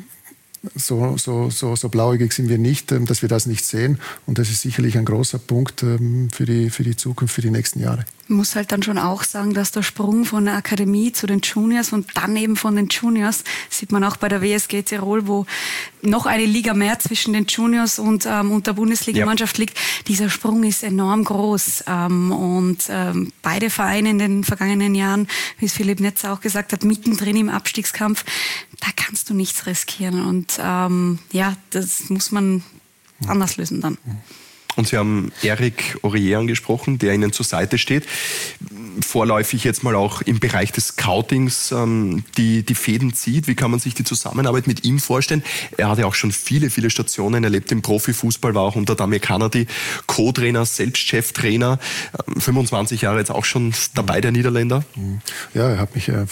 Speaker 7: So, so, so, so blauäugig sind wir nicht, dass wir das nicht sehen. Und das ist sicherlich ein großer Punkt für die, für die Zukunft, für die nächsten Jahre.
Speaker 8: Ich muss halt dann schon auch sagen, dass der Sprung von der Akademie zu den Juniors und dann eben von den Juniors, sieht man auch bei der W S G Tirol, wo noch eine Liga mehr zwischen den Juniors und, ähm, und der Bundesligamannschaft ja. liegt. Dieser Sprung ist enorm groß. Ähm, und ähm, beide Vereine in den vergangenen Jahren, wie es Philipp Netzer auch gesagt hat, mittendrin im Abstiegskampf, da kannst du nichts riskieren. Und ähm, ja, das muss man anders lösen dann.
Speaker 2: Und Sie haben Eric Horry angesprochen, der Ihnen zur Seite steht. Vorläufig jetzt mal auch im Bereich des Scoutings ähm, die, die Fäden zieht. Wie kann man sich die Zusammenarbeit mit ihm vorstellen? Er hat ja auch schon viele, viele Stationen erlebt im Profifußball, war auch unter Damir Kanadi Co-Trainer, selbst Cheftrainer. Ähm, fünfundzwanzig Jahre jetzt auch schon dabei, der Niederländer.
Speaker 7: Ja, er hat mich, äh,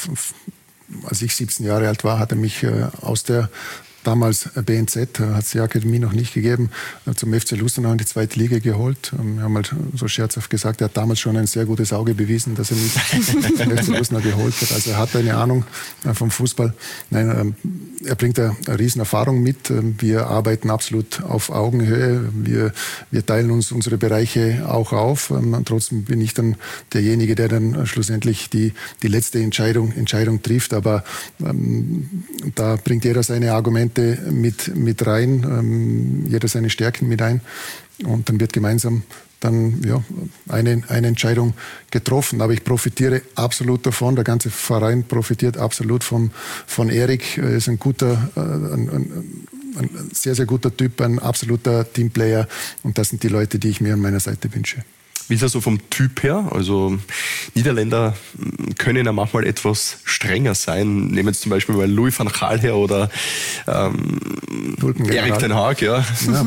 Speaker 7: als ich siebzehn Jahre alt war, hat er mich äh, aus der damals B N Z, hat es die Akademie noch nicht gegeben, zum F C Lustenau in die zweite Liga geholt. Wir haben halt so scherzhaft gesagt, er hat damals schon ein sehr gutes Auge bewiesen, dass er mich zum F C Lustenau geholt hat. Also er hat eine Ahnung vom Fußball. Nein, er bringt eine riesen Erfahrung mit. Wir arbeiten absolut auf Augenhöhe. Wir, wir teilen uns unsere Bereiche auch auf. Und trotzdem bin ich dann derjenige, der dann schlussendlich die, die letzte Entscheidung, Entscheidung trifft. Aber ähm, da bringt jeder seine Argumente mit, mit rein, ähm, jeder seine Stärken mit ein und dann wird gemeinsam dann ja, eine, eine Entscheidung getroffen. Aber ich profitiere absolut davon, der ganze Verein profitiert absolut von, von Eric. Er ist ein guter, äh, ein, ein, ein sehr, sehr guter Typ, ein absoluter Teamplayer und das sind die Leute, die ich mir an meiner Seite wünsche.
Speaker 2: Wie ist er so vom Typ her? Also Niederländer können ja manchmal etwas strenger sein. Nehmen wir zum Beispiel mal Louis van Gaal her oder ähm, Erik ten Hag. Ja. Ja.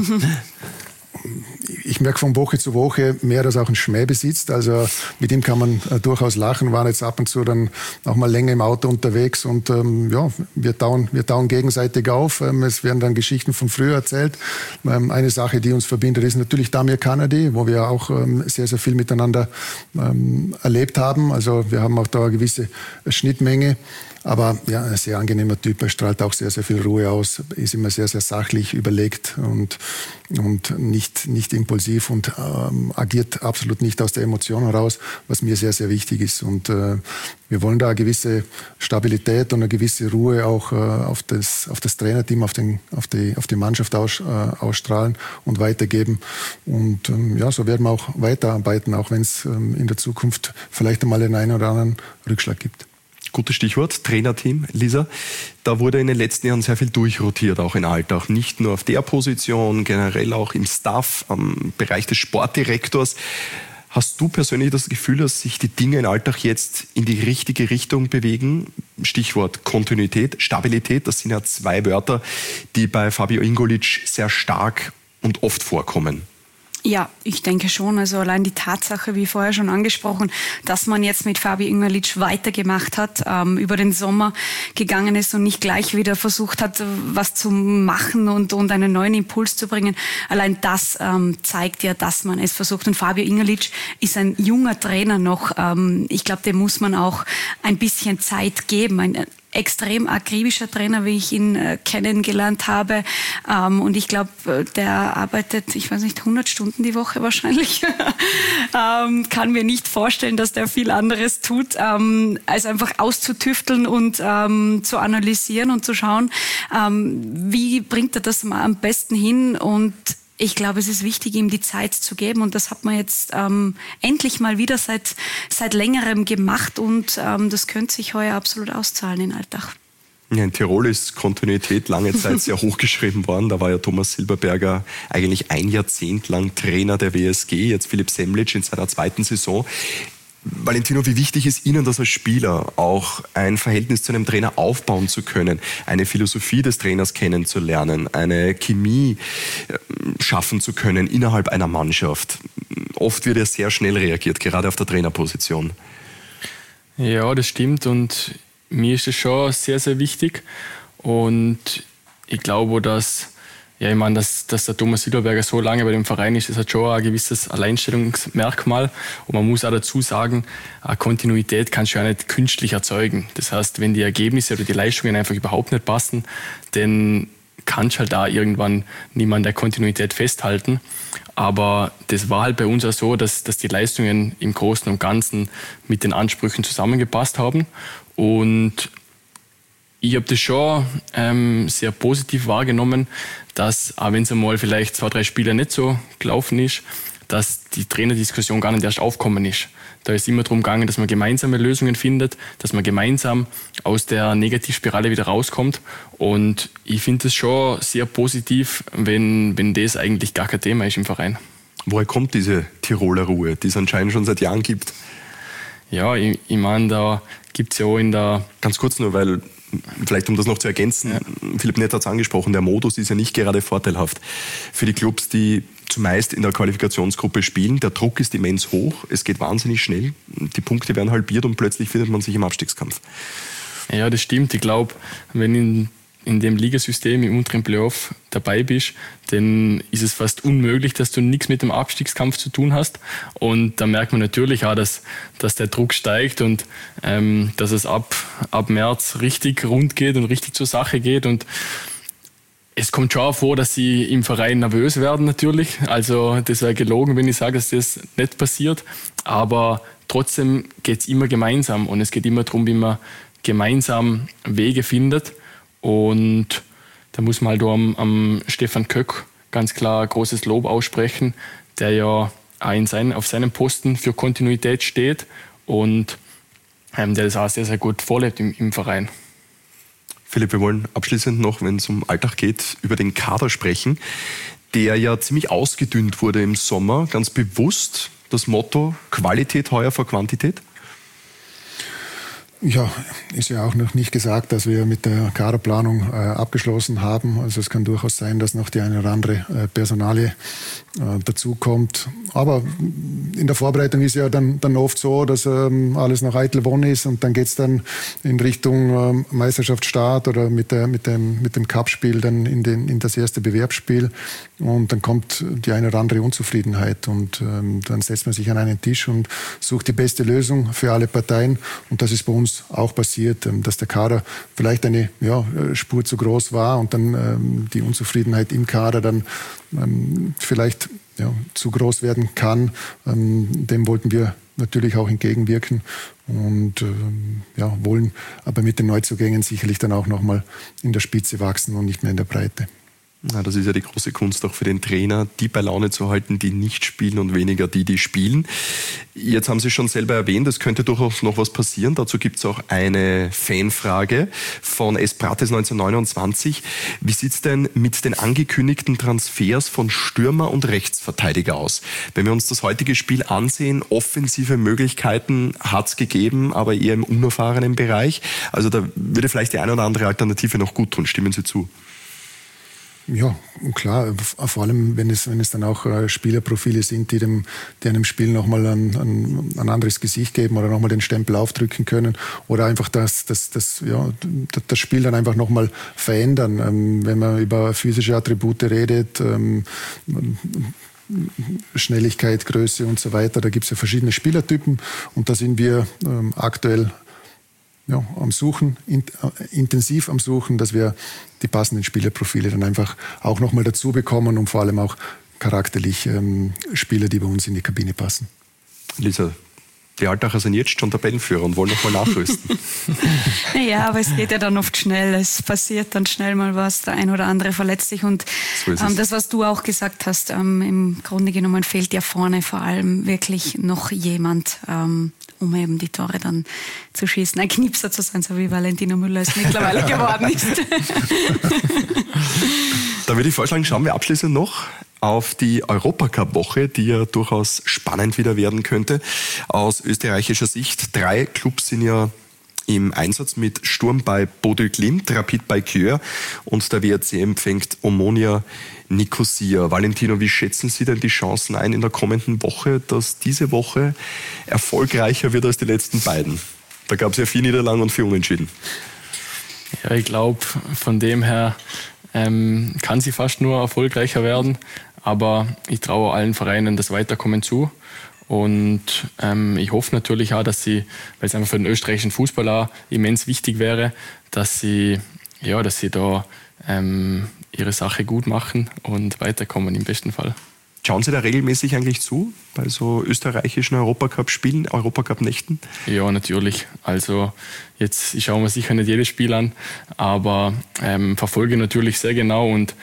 Speaker 7: Ich merke von Woche zu Woche mehr, dass er auch einen Schmäh besitzt. Also mit ihm kann man äh, durchaus lachen. Waren jetzt ab und zu dann auch mal länger im Auto unterwegs und ähm, ja, wir tauen, wir tauen gegenseitig auf. Ähm, es werden dann Geschichten von früher erzählt. Ähm, eine Sache, die uns verbindet, ist natürlich Damir Kanadi, wo wir auch ähm, sehr, sehr viel miteinander ähm, erlebt haben. Also wir haben auch da eine gewisse Schnittmenge. Aber ja, ein sehr angenehmer Typ, er strahlt auch sehr, sehr viel Ruhe aus, ist immer sehr, sehr sachlich überlegt und, und nicht, nicht impulsiv und ähm, agiert absolut nicht aus der Emotion heraus, was mir sehr, sehr wichtig ist. Und äh, wir wollen da eine gewisse Stabilität und eine gewisse Ruhe auch äh, auf, das, auf das Trainerteam, auf, den, auf, die, auf die Mannschaft aus, äh, ausstrahlen und weitergeben. Und ähm, ja, so werden wir auch weiterarbeiten, auch wenn es ähm, in der Zukunft vielleicht einmal den einen oder anderen Rückschlag gibt.
Speaker 2: Gutes Stichwort, Trainerteam, Lisa. Da wurde in den letzten Jahren sehr viel durchrotiert, auch in Alltag. Nicht nur auf der Position, generell auch im Staff, am Bereich des Sportdirektors. Hast du persönlich das Gefühl, dass sich die Dinge in Alltag jetzt in die richtige Richtung bewegen? Stichwort Kontinuität, Stabilität, das sind ja zwei Wörter, die bei Fabio Ingolic sehr stark und oft vorkommen.
Speaker 8: Ja, ich denke schon. Also allein die Tatsache, wie vorher schon angesprochen, dass man jetzt mit Fabio Ingolic weitergemacht hat, ähm, über den Sommer gegangen ist und nicht gleich wieder versucht hat, was zu machen und, und einen neuen Impuls zu bringen. Allein das ähm, zeigt ja, dass man es versucht. Und Fabio Ingolic ist ein junger Trainer noch. Ähm, ich glaube, dem muss man auch ein bisschen Zeit geben. Ein, extrem akribischer Trainer, wie ich ihn äh, kennengelernt habe. Ähm, und ich glaube, der arbeitet, ich weiß nicht, hundert Stunden die Woche wahrscheinlich. ähm, kann mir nicht vorstellen, dass der viel anderes tut, ähm, als einfach auszutüfteln und ähm, zu analysieren und zu schauen, ähm, wie bringt er das am besten hin. Und Ich glaube, es ist wichtig, ihm die Zeit zu geben und das hat man jetzt ähm, endlich mal wieder seit, seit längerem gemacht und ähm, das könnte sich heuer absolut auszahlen in Altach.
Speaker 2: Ja, in Tirol ist Kontinuität lange Zeit sehr hochgeschrieben worden. Da war ja Thomas Silberberger eigentlich ein Jahrzehnt lang Trainer der W S G, jetzt Philipp Semlitsch in seiner zweiten Saison. Valentino, wie wichtig ist Ihnen das als Spieler, auch ein Verhältnis zu einem Trainer aufbauen zu können, eine Philosophie des Trainers kennenzulernen, eine Chemie schaffen zu können innerhalb einer Mannschaft? Oft wird ja sehr schnell reagiert, gerade auf der Trainerposition.
Speaker 6: Ja, das stimmt und mir ist das schon sehr, sehr wichtig und ich glaube, dass Ja, ich meine, dass, dass der Thomas Silberberger so lange bei dem Verein ist, das hat schon ein gewisses Alleinstellungsmerkmal. Und man muss auch dazu sagen, eine Kontinuität kannst du ja nicht künstlich erzeugen. Das heißt, wenn die Ergebnisse oder die Leistungen einfach überhaupt nicht passen, dann kannst du halt da irgendwann nicht mehr an der Kontinuität festhalten. Aber das war halt bei uns auch so, dass, dass die Leistungen im Großen und Ganzen mit den Ansprüchen zusammengepasst haben. Und ich habe das schon ähm, sehr positiv wahrgenommen, dass, auch wenn es einmal vielleicht zwei, drei Spiele nicht so gelaufen ist, dass die Trainerdiskussion gar nicht erst aufgekommen ist. Da ist immer darum gegangen, dass man gemeinsame Lösungen findet, dass man gemeinsam aus der Negativspirale wieder rauskommt. Und ich finde es schon sehr positiv, wenn, wenn das eigentlich gar kein Thema ist im Verein.
Speaker 2: Woher kommt diese Tiroler Ruhe, die es anscheinend schon seit Jahren gibt?
Speaker 6: Ja, ich, ich meine, da gibt es ja auch in der...
Speaker 2: Ganz kurz nur, weil... Vielleicht um das noch zu ergänzen, ja. Philipp Nett hat es angesprochen, der Modus ist ja nicht gerade vorteilhaft für die Clubs, die zumeist in der Qualifikationsgruppe spielen. Der Druck ist immens hoch, es geht wahnsinnig schnell, die Punkte werden halbiert und plötzlich findet man sich im Abstiegskampf.
Speaker 6: Ja, das stimmt. Ich glaube, wenn in, in dem Ligasystem im unteren Playoff dabei bist, dann ist es fast unmöglich, dass du nichts mit dem Abstiegskampf zu tun hast. Und da merkt man natürlich auch, dass, dass der Druck steigt und ähm, dass es ab, ab März richtig rund geht und richtig zur Sache geht. Und es kommt schon auch vor, dass sie im Verein nervös werden natürlich. Also das wäre gelogen, wenn ich sage, dass das nicht passiert. Aber trotzdem geht es immer gemeinsam und es geht immer darum, wie man gemeinsam Wege findet. Und da muss man halt auch am, am Stefan Köck ganz klar großes Lob aussprechen, der ja auch in sein, auf seinem Posten für Kontinuität steht und ähm, der das auch sehr, sehr gut vorlebt im, im Verein.
Speaker 2: Philipp, wir wollen abschließend noch, wenn es um Alltag geht, über den Kader sprechen, der ja ziemlich ausgedünnt wurde im Sommer. Ganz bewusst das Motto Qualität heuer vor Quantität?
Speaker 7: Ja, ist ja auch noch nicht gesagt, dass wir mit der Kaderplanung äh, abgeschlossen haben. Also es kann durchaus sein, dass noch die eine oder andere äh, Personalie äh, dazukommt. Aber in der Vorbereitung ist ja dann, dann oft so, dass ähm, alles noch eitel Wonne ist und dann geht's dann in Richtung ähm, Meisterschaftsstart oder mit, der, mit dem, mit dem Cup-Spiel dann in, den, in das erste Bewerbsspiel. Und dann kommt die eine oder andere Unzufriedenheit und ähm, dann setzt man sich an einen Tisch und sucht die beste Lösung für alle Parteien. Und das ist bei uns auch passiert, ähm, dass der Kader vielleicht eine ja, Spur zu groß war und dann ähm, die Unzufriedenheit im Kader dann ähm, vielleicht ja, zu groß werden kann. Ähm, dem wollten wir natürlich auch entgegenwirken und ähm, ja, wollen aber mit den Neuzugängen sicherlich dann auch nochmal in der Spitze wachsen und nicht mehr in der Breite.
Speaker 2: Na, das ist ja die große Kunst auch für den Trainer, die bei Laune zu halten, die nicht spielen und weniger die, die spielen. Jetzt haben Sie schon selber erwähnt, es könnte durchaus noch was passieren. Dazu gibt es auch eine Fanfrage von S. Prates neunzehnhundertneunundzwanzig. Wie sieht es denn mit den angekündigten Transfers von Stürmer und Rechtsverteidiger aus? Wenn wir uns das heutige Spiel ansehen, offensive Möglichkeiten hat es gegeben, aber eher im unerfahrenen Bereich. Also da würde vielleicht die eine oder andere Alternative noch gut tun. Stimmen Sie zu?
Speaker 7: Ja, klar, vor allem wenn es, wenn es dann auch Spielerprofile sind, die dem, die einem Spiel nochmal ein, ein, ein anderes Gesicht geben oder nochmal den Stempel aufdrücken können oder einfach das, das, das, ja, das Spiel dann einfach nochmal verändern. Wenn man über physische Attribute redet, Schnelligkeit, Größe und so weiter, da gibt es ja verschiedene Spielertypen und da sind wir aktuell Ja, am Suchen, in, äh, intensiv am Suchen, dass wir die passenden Spielerprofile dann einfach auch nochmal dazu bekommen und vor allem auch charakterlich ähm, Spieler, die bei uns in die Kabine passen.
Speaker 2: Lisa, Die Altacher sind jetzt schon Tabellenführer und wollen noch mal nachrüsten.
Speaker 8: Naja, aber es geht ja dann oft schnell. Es passiert dann schnell mal was. Der ein oder andere verletzt sich. Und so ähm, das, was du auch gesagt hast, ähm, im Grunde genommen fehlt ja vorne vor allem wirklich noch jemand, ähm, um eben die Tore dann zu schießen. Ein Knipser zu sein, so wie Valentino Müller es mittlerweile geworden ist.
Speaker 2: Da würde ich vorschlagen, schauen wir abschließend noch auf die Europacup-Woche, die ja durchaus spannend wieder werden könnte. Aus österreichischer Sicht, drei Clubs sind ja im Einsatz mit Sturm bei Bodø Glimt, Rapid bei Kjør und der W R C empfängt Omonia Nicosia. Valentino, wie schätzen Sie denn die Chancen ein in der kommenden Woche, dass diese Woche erfolgreicher wird als die letzten beiden? Da gab es ja vier Niederlagen und vier Unentschieden.
Speaker 6: Ja, ich glaube, von dem her ähm, kann sie fast nur erfolgreicher werden. Aber ich traue allen Vereinen das Weiterkommen zu. Und ähm, ich hoffe natürlich auch, dass sie, weil es einfach für den österreichischen Fußball auch immens wichtig wäre, dass sie, ja, dass sie da ähm, ihre Sache gut machen und weiterkommen im besten Fall.
Speaker 2: Schauen Sie da regelmäßig eigentlich zu bei so österreichischen Europacup-Spielen, Europacup-Nächten?
Speaker 6: Ja, natürlich. Also jetzt, ich schaue mir sicher nicht jedes Spiel an, aber ähm, verfolge natürlich sehr genau und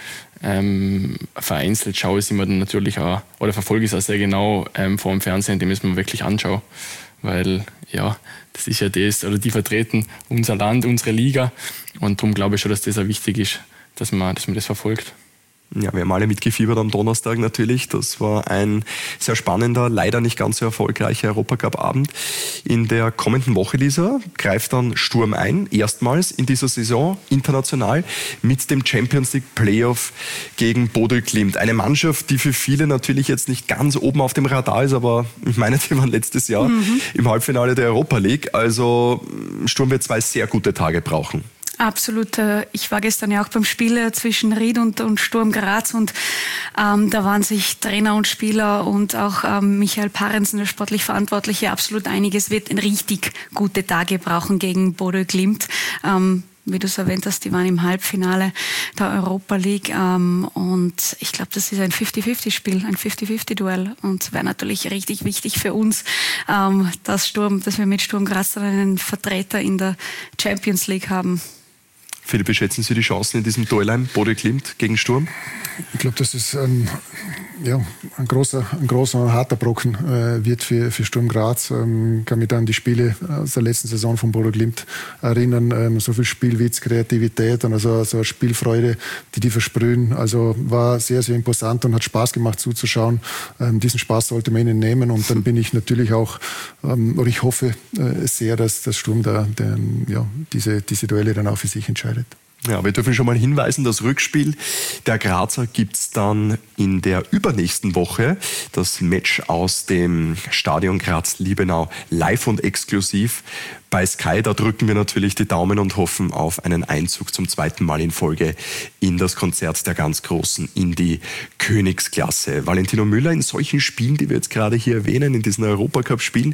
Speaker 6: ähm, vereinzelt schaue ich es mir dann natürlich auch, oder verfolge es auch sehr genau ähm, vor dem Fernsehen, indem ich es mir wirklich anschaue. Weil, ja, das ist ja das, oder die vertreten unser Land, unsere Liga und darum glaube ich schon, dass das auch wichtig ist, dass man, dass man das verfolgt.
Speaker 2: Ja, wir haben alle mitgefiebert am Donnerstag natürlich. Das war ein sehr spannender, leider nicht ganz so erfolgreicher Europacup-Abend. In der kommenden Woche, Lisa, greift dann Sturm ein, erstmals in dieser Saison international mit dem Champions League Playoff gegen Bodø Glimt. Eine Mannschaft, die für viele natürlich jetzt nicht ganz oben auf dem Radar ist, aber ich meine, die waren letztes Jahr mhm. im Halbfinale der Europa League. Also Sturm wird zwei sehr gute Tage brauchen.
Speaker 8: Absolut. Ich war gestern ja auch beim Spiel zwischen Ried und, und Sturm Graz und ähm, da waren sich Trainer und Spieler und auch ähm, Michael Parensen, der sportlich Verantwortliche, absolut einig. Es wird richtig gute Tage brauchen gegen Bodø Glimt. Ähm, wie du es erwähnt hast, die waren im Halbfinale der Europa League ähm, und ich glaube, das ist ein fünfzig fünfzig Spiel, ein fünfzig fünfzig Duell und wäre natürlich richtig wichtig für uns, ähm, dass, Sturm, dass wir mit Sturm Graz dann einen Vertreter in der Champions League haben.
Speaker 2: Philipp, wie schätzen Sie die Chancen in diesem Duell ein, Bodø Glimt gegen Sturm?
Speaker 7: Ich glaube, dass es ein, ja, ein großer, ein großer und harter Brocken äh, wird für, für Sturm Graz. Ähm, ich kann mich an die Spiele aus der letzten Saison von Bodø Glimt erinnern. Ähm, so viel Spielwitz, Kreativität und also, also Spielfreude, die die versprühen. Also war sehr, sehr imposant und hat Spaß gemacht zuzuschauen. Ähm, diesen Spaß sollte man ihnen nehmen und dann bin ich natürlich auch, ähm, oder ich hoffe äh, sehr, dass das Sturm da, der, ja, diese, diese Duelle dann auch für sich entscheidet.
Speaker 2: Ja, wir dürfen schon mal hinweisen, das Rückspiel der Grazer gibt's dann in der übernächsten Woche. Das Match aus dem Stadion Graz-Liebenau live und exklusiv bei Sky. Da drücken wir natürlich die Daumen und hoffen auf einen Einzug zum zweiten Mal in Folge in das Konzert der ganz Großen, in die Königsklasse. Valentino Müller, in solchen Spielen, die wir jetzt gerade hier erwähnen, in diesen Europacup-Spielen,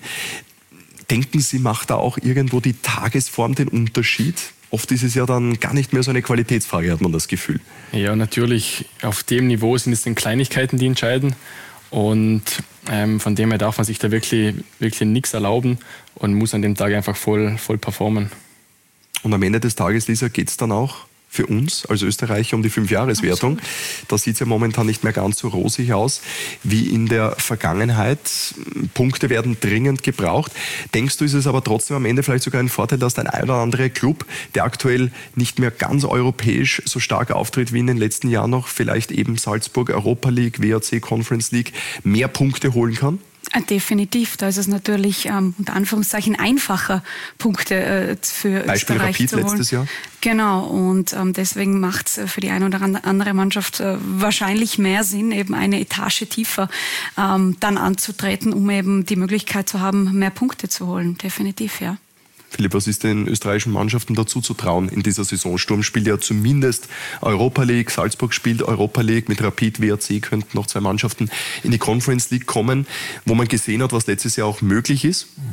Speaker 2: denken Sie, macht da auch irgendwo die Tagesform den Unterschied? Oft ist es ja dann gar nicht mehr so eine Qualitätsfrage, hat man das Gefühl.
Speaker 6: Ja, natürlich. Auf dem Niveau sind es dann Kleinigkeiten, die entscheiden. Und ähm, von dem her darf man sich da wirklich, wirklich nichts erlauben und muss an dem Tag einfach voll, voll performen.
Speaker 2: Und am Ende des Tages, Lisa, geht es dann auch für uns als Österreicher um die Fünfjahreswertung. Da sieht es ja momentan nicht mehr ganz so rosig aus wie in der Vergangenheit. Punkte werden dringend gebraucht. Denkst du, ist es aber trotzdem am Ende vielleicht sogar ein Vorteil, dass der ein oder andere Club, der aktuell nicht mehr ganz europäisch so stark auftritt wie in den letzten Jahren noch, vielleicht eben Salzburg, Europa League, W R C, Conference League, mehr Punkte holen kann?
Speaker 8: Definitiv, da ist es natürlich ähm, unter Anführungszeichen einfacher, Punkte äh, für
Speaker 2: Beispiel
Speaker 8: Österreich
Speaker 2: Rapid
Speaker 8: zu holen.
Speaker 2: Letztes Jahr.
Speaker 8: Genau, und ähm, deswegen macht es für die eine oder andere Mannschaft äh, wahrscheinlich mehr Sinn, eben eine Etage tiefer ähm, dann anzutreten, um eben die Möglichkeit zu haben, mehr Punkte zu holen. Definitiv, ja.
Speaker 2: Philipp, was ist den österreichischen Mannschaften dazu zu trauen in dieser Saison? Sturm spielt ja zumindest Europa League, Salzburg spielt Europa League, mit Rapid, W R C könnten noch zwei Mannschaften in die Conference League kommen, wo man gesehen hat, was letztes Jahr auch möglich ist.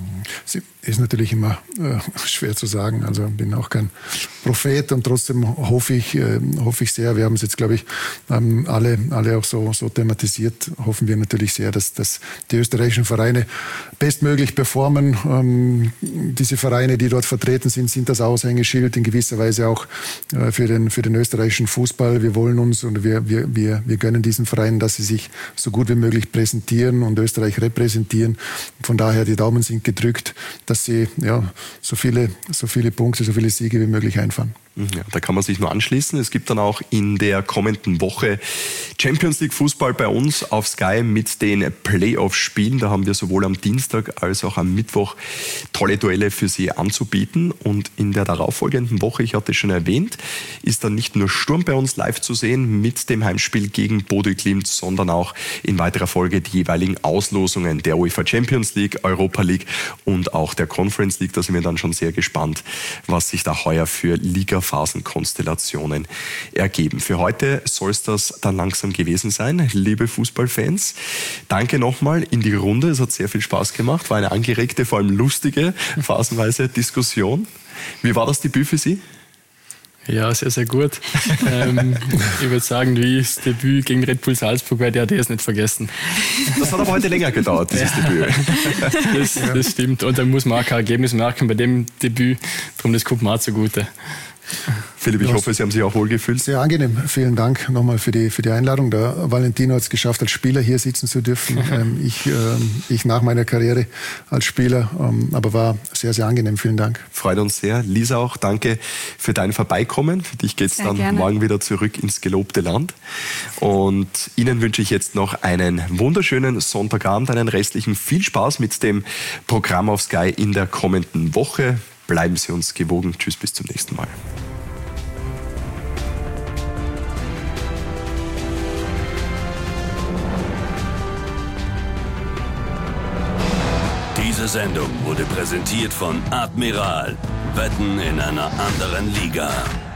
Speaker 7: ist natürlich immer äh, schwer zu sagen. Also bin auch kein Prophet und trotzdem hoffe ich, äh, hoffe ich sehr. Wir haben es jetzt, glaube ich, ähm, alle, alle auch so, so thematisiert. Hoffen wir natürlich sehr, dass, dass die österreichischen Vereine bestmöglich performen. Ähm, diese Vereine, die dort vertreten sind, sind das Aushängeschild in gewisser Weise auch äh, für den, für den österreichischen Fußball. Wir wollen uns und wir, wir, wir, wir gönnen diesen Vereinen, dass sie sich so gut wie möglich präsentieren und Österreich repräsentieren. Von daher, die Daumen sind gedrückt, dass sie ja, so viele, so viele Punkte, so viele Siege wie möglich einfahren.
Speaker 2: Ja, da kann man sich nur anschließen. Es gibt dann auch in der kommenden Woche Champions League Fußball bei uns auf Sky mit den Playoff-Spielen. Da haben wir sowohl am Dienstag als auch am Mittwoch tolle Duelle für Sie anzubieten. Und in der darauffolgenden Woche, ich hatte es schon erwähnt, ist dann nicht nur Sturm bei uns live zu sehen mit dem Heimspiel gegen Bodø Glimt, sondern auch in weiterer Folge die jeweiligen Auslosungen der UEFA Champions League, Europa League und auch der Conference League. Da sind wir dann schon sehr gespannt, was sich da heuer für Liga Phasenkonstellationen ergeben. Für heute soll es das dann langsam gewesen sein, liebe Fußballfans. Danke nochmal in die Runde. Es hat sehr viel Spaß gemacht. War eine angeregte, vor allem lustige, phasenweise Diskussion. Wie war das Debüt für Sie?
Speaker 6: Ja, sehr, sehr gut. ähm, ich würde sagen, wie das Debüt gegen Red Bull Salzburg, weil der hat es nicht vergessen.
Speaker 2: Das hat aber heute länger gedauert, dieses ja. Debüt.
Speaker 6: Das, das stimmt. Und dann muss man auch kein Ergebnis merken bei dem Debüt. Darum, das kommt mir auch zugute.
Speaker 2: Philipp, ich hoffe, Sie haben sich auch wohl gefühlt.
Speaker 7: Sehr angenehm. Vielen Dank nochmal für die, für die Einladung. Der Valentino hat es geschafft, als Spieler hier sitzen zu dürfen. ähm, ich, ähm, ich nach meiner Karriere als Spieler, ähm, aber war sehr, sehr angenehm. Vielen Dank.
Speaker 2: Freut uns sehr. Lisa auch, danke für dein Vorbeikommen. Für dich geht es dann
Speaker 8: gerne.
Speaker 2: morgen wieder zurück ins gelobte Land. Und Ihnen wünsche ich jetzt noch einen wunderschönen Sonntagabend, einen restlichen viel Spaß mit dem Programm auf Sky in der kommenden Woche. Bleiben Sie uns gewogen. Tschüss, bis zum nächsten Mal.
Speaker 18: Diese Sendung wurde präsentiert von Admiral. Wetten in einer anderen Liga.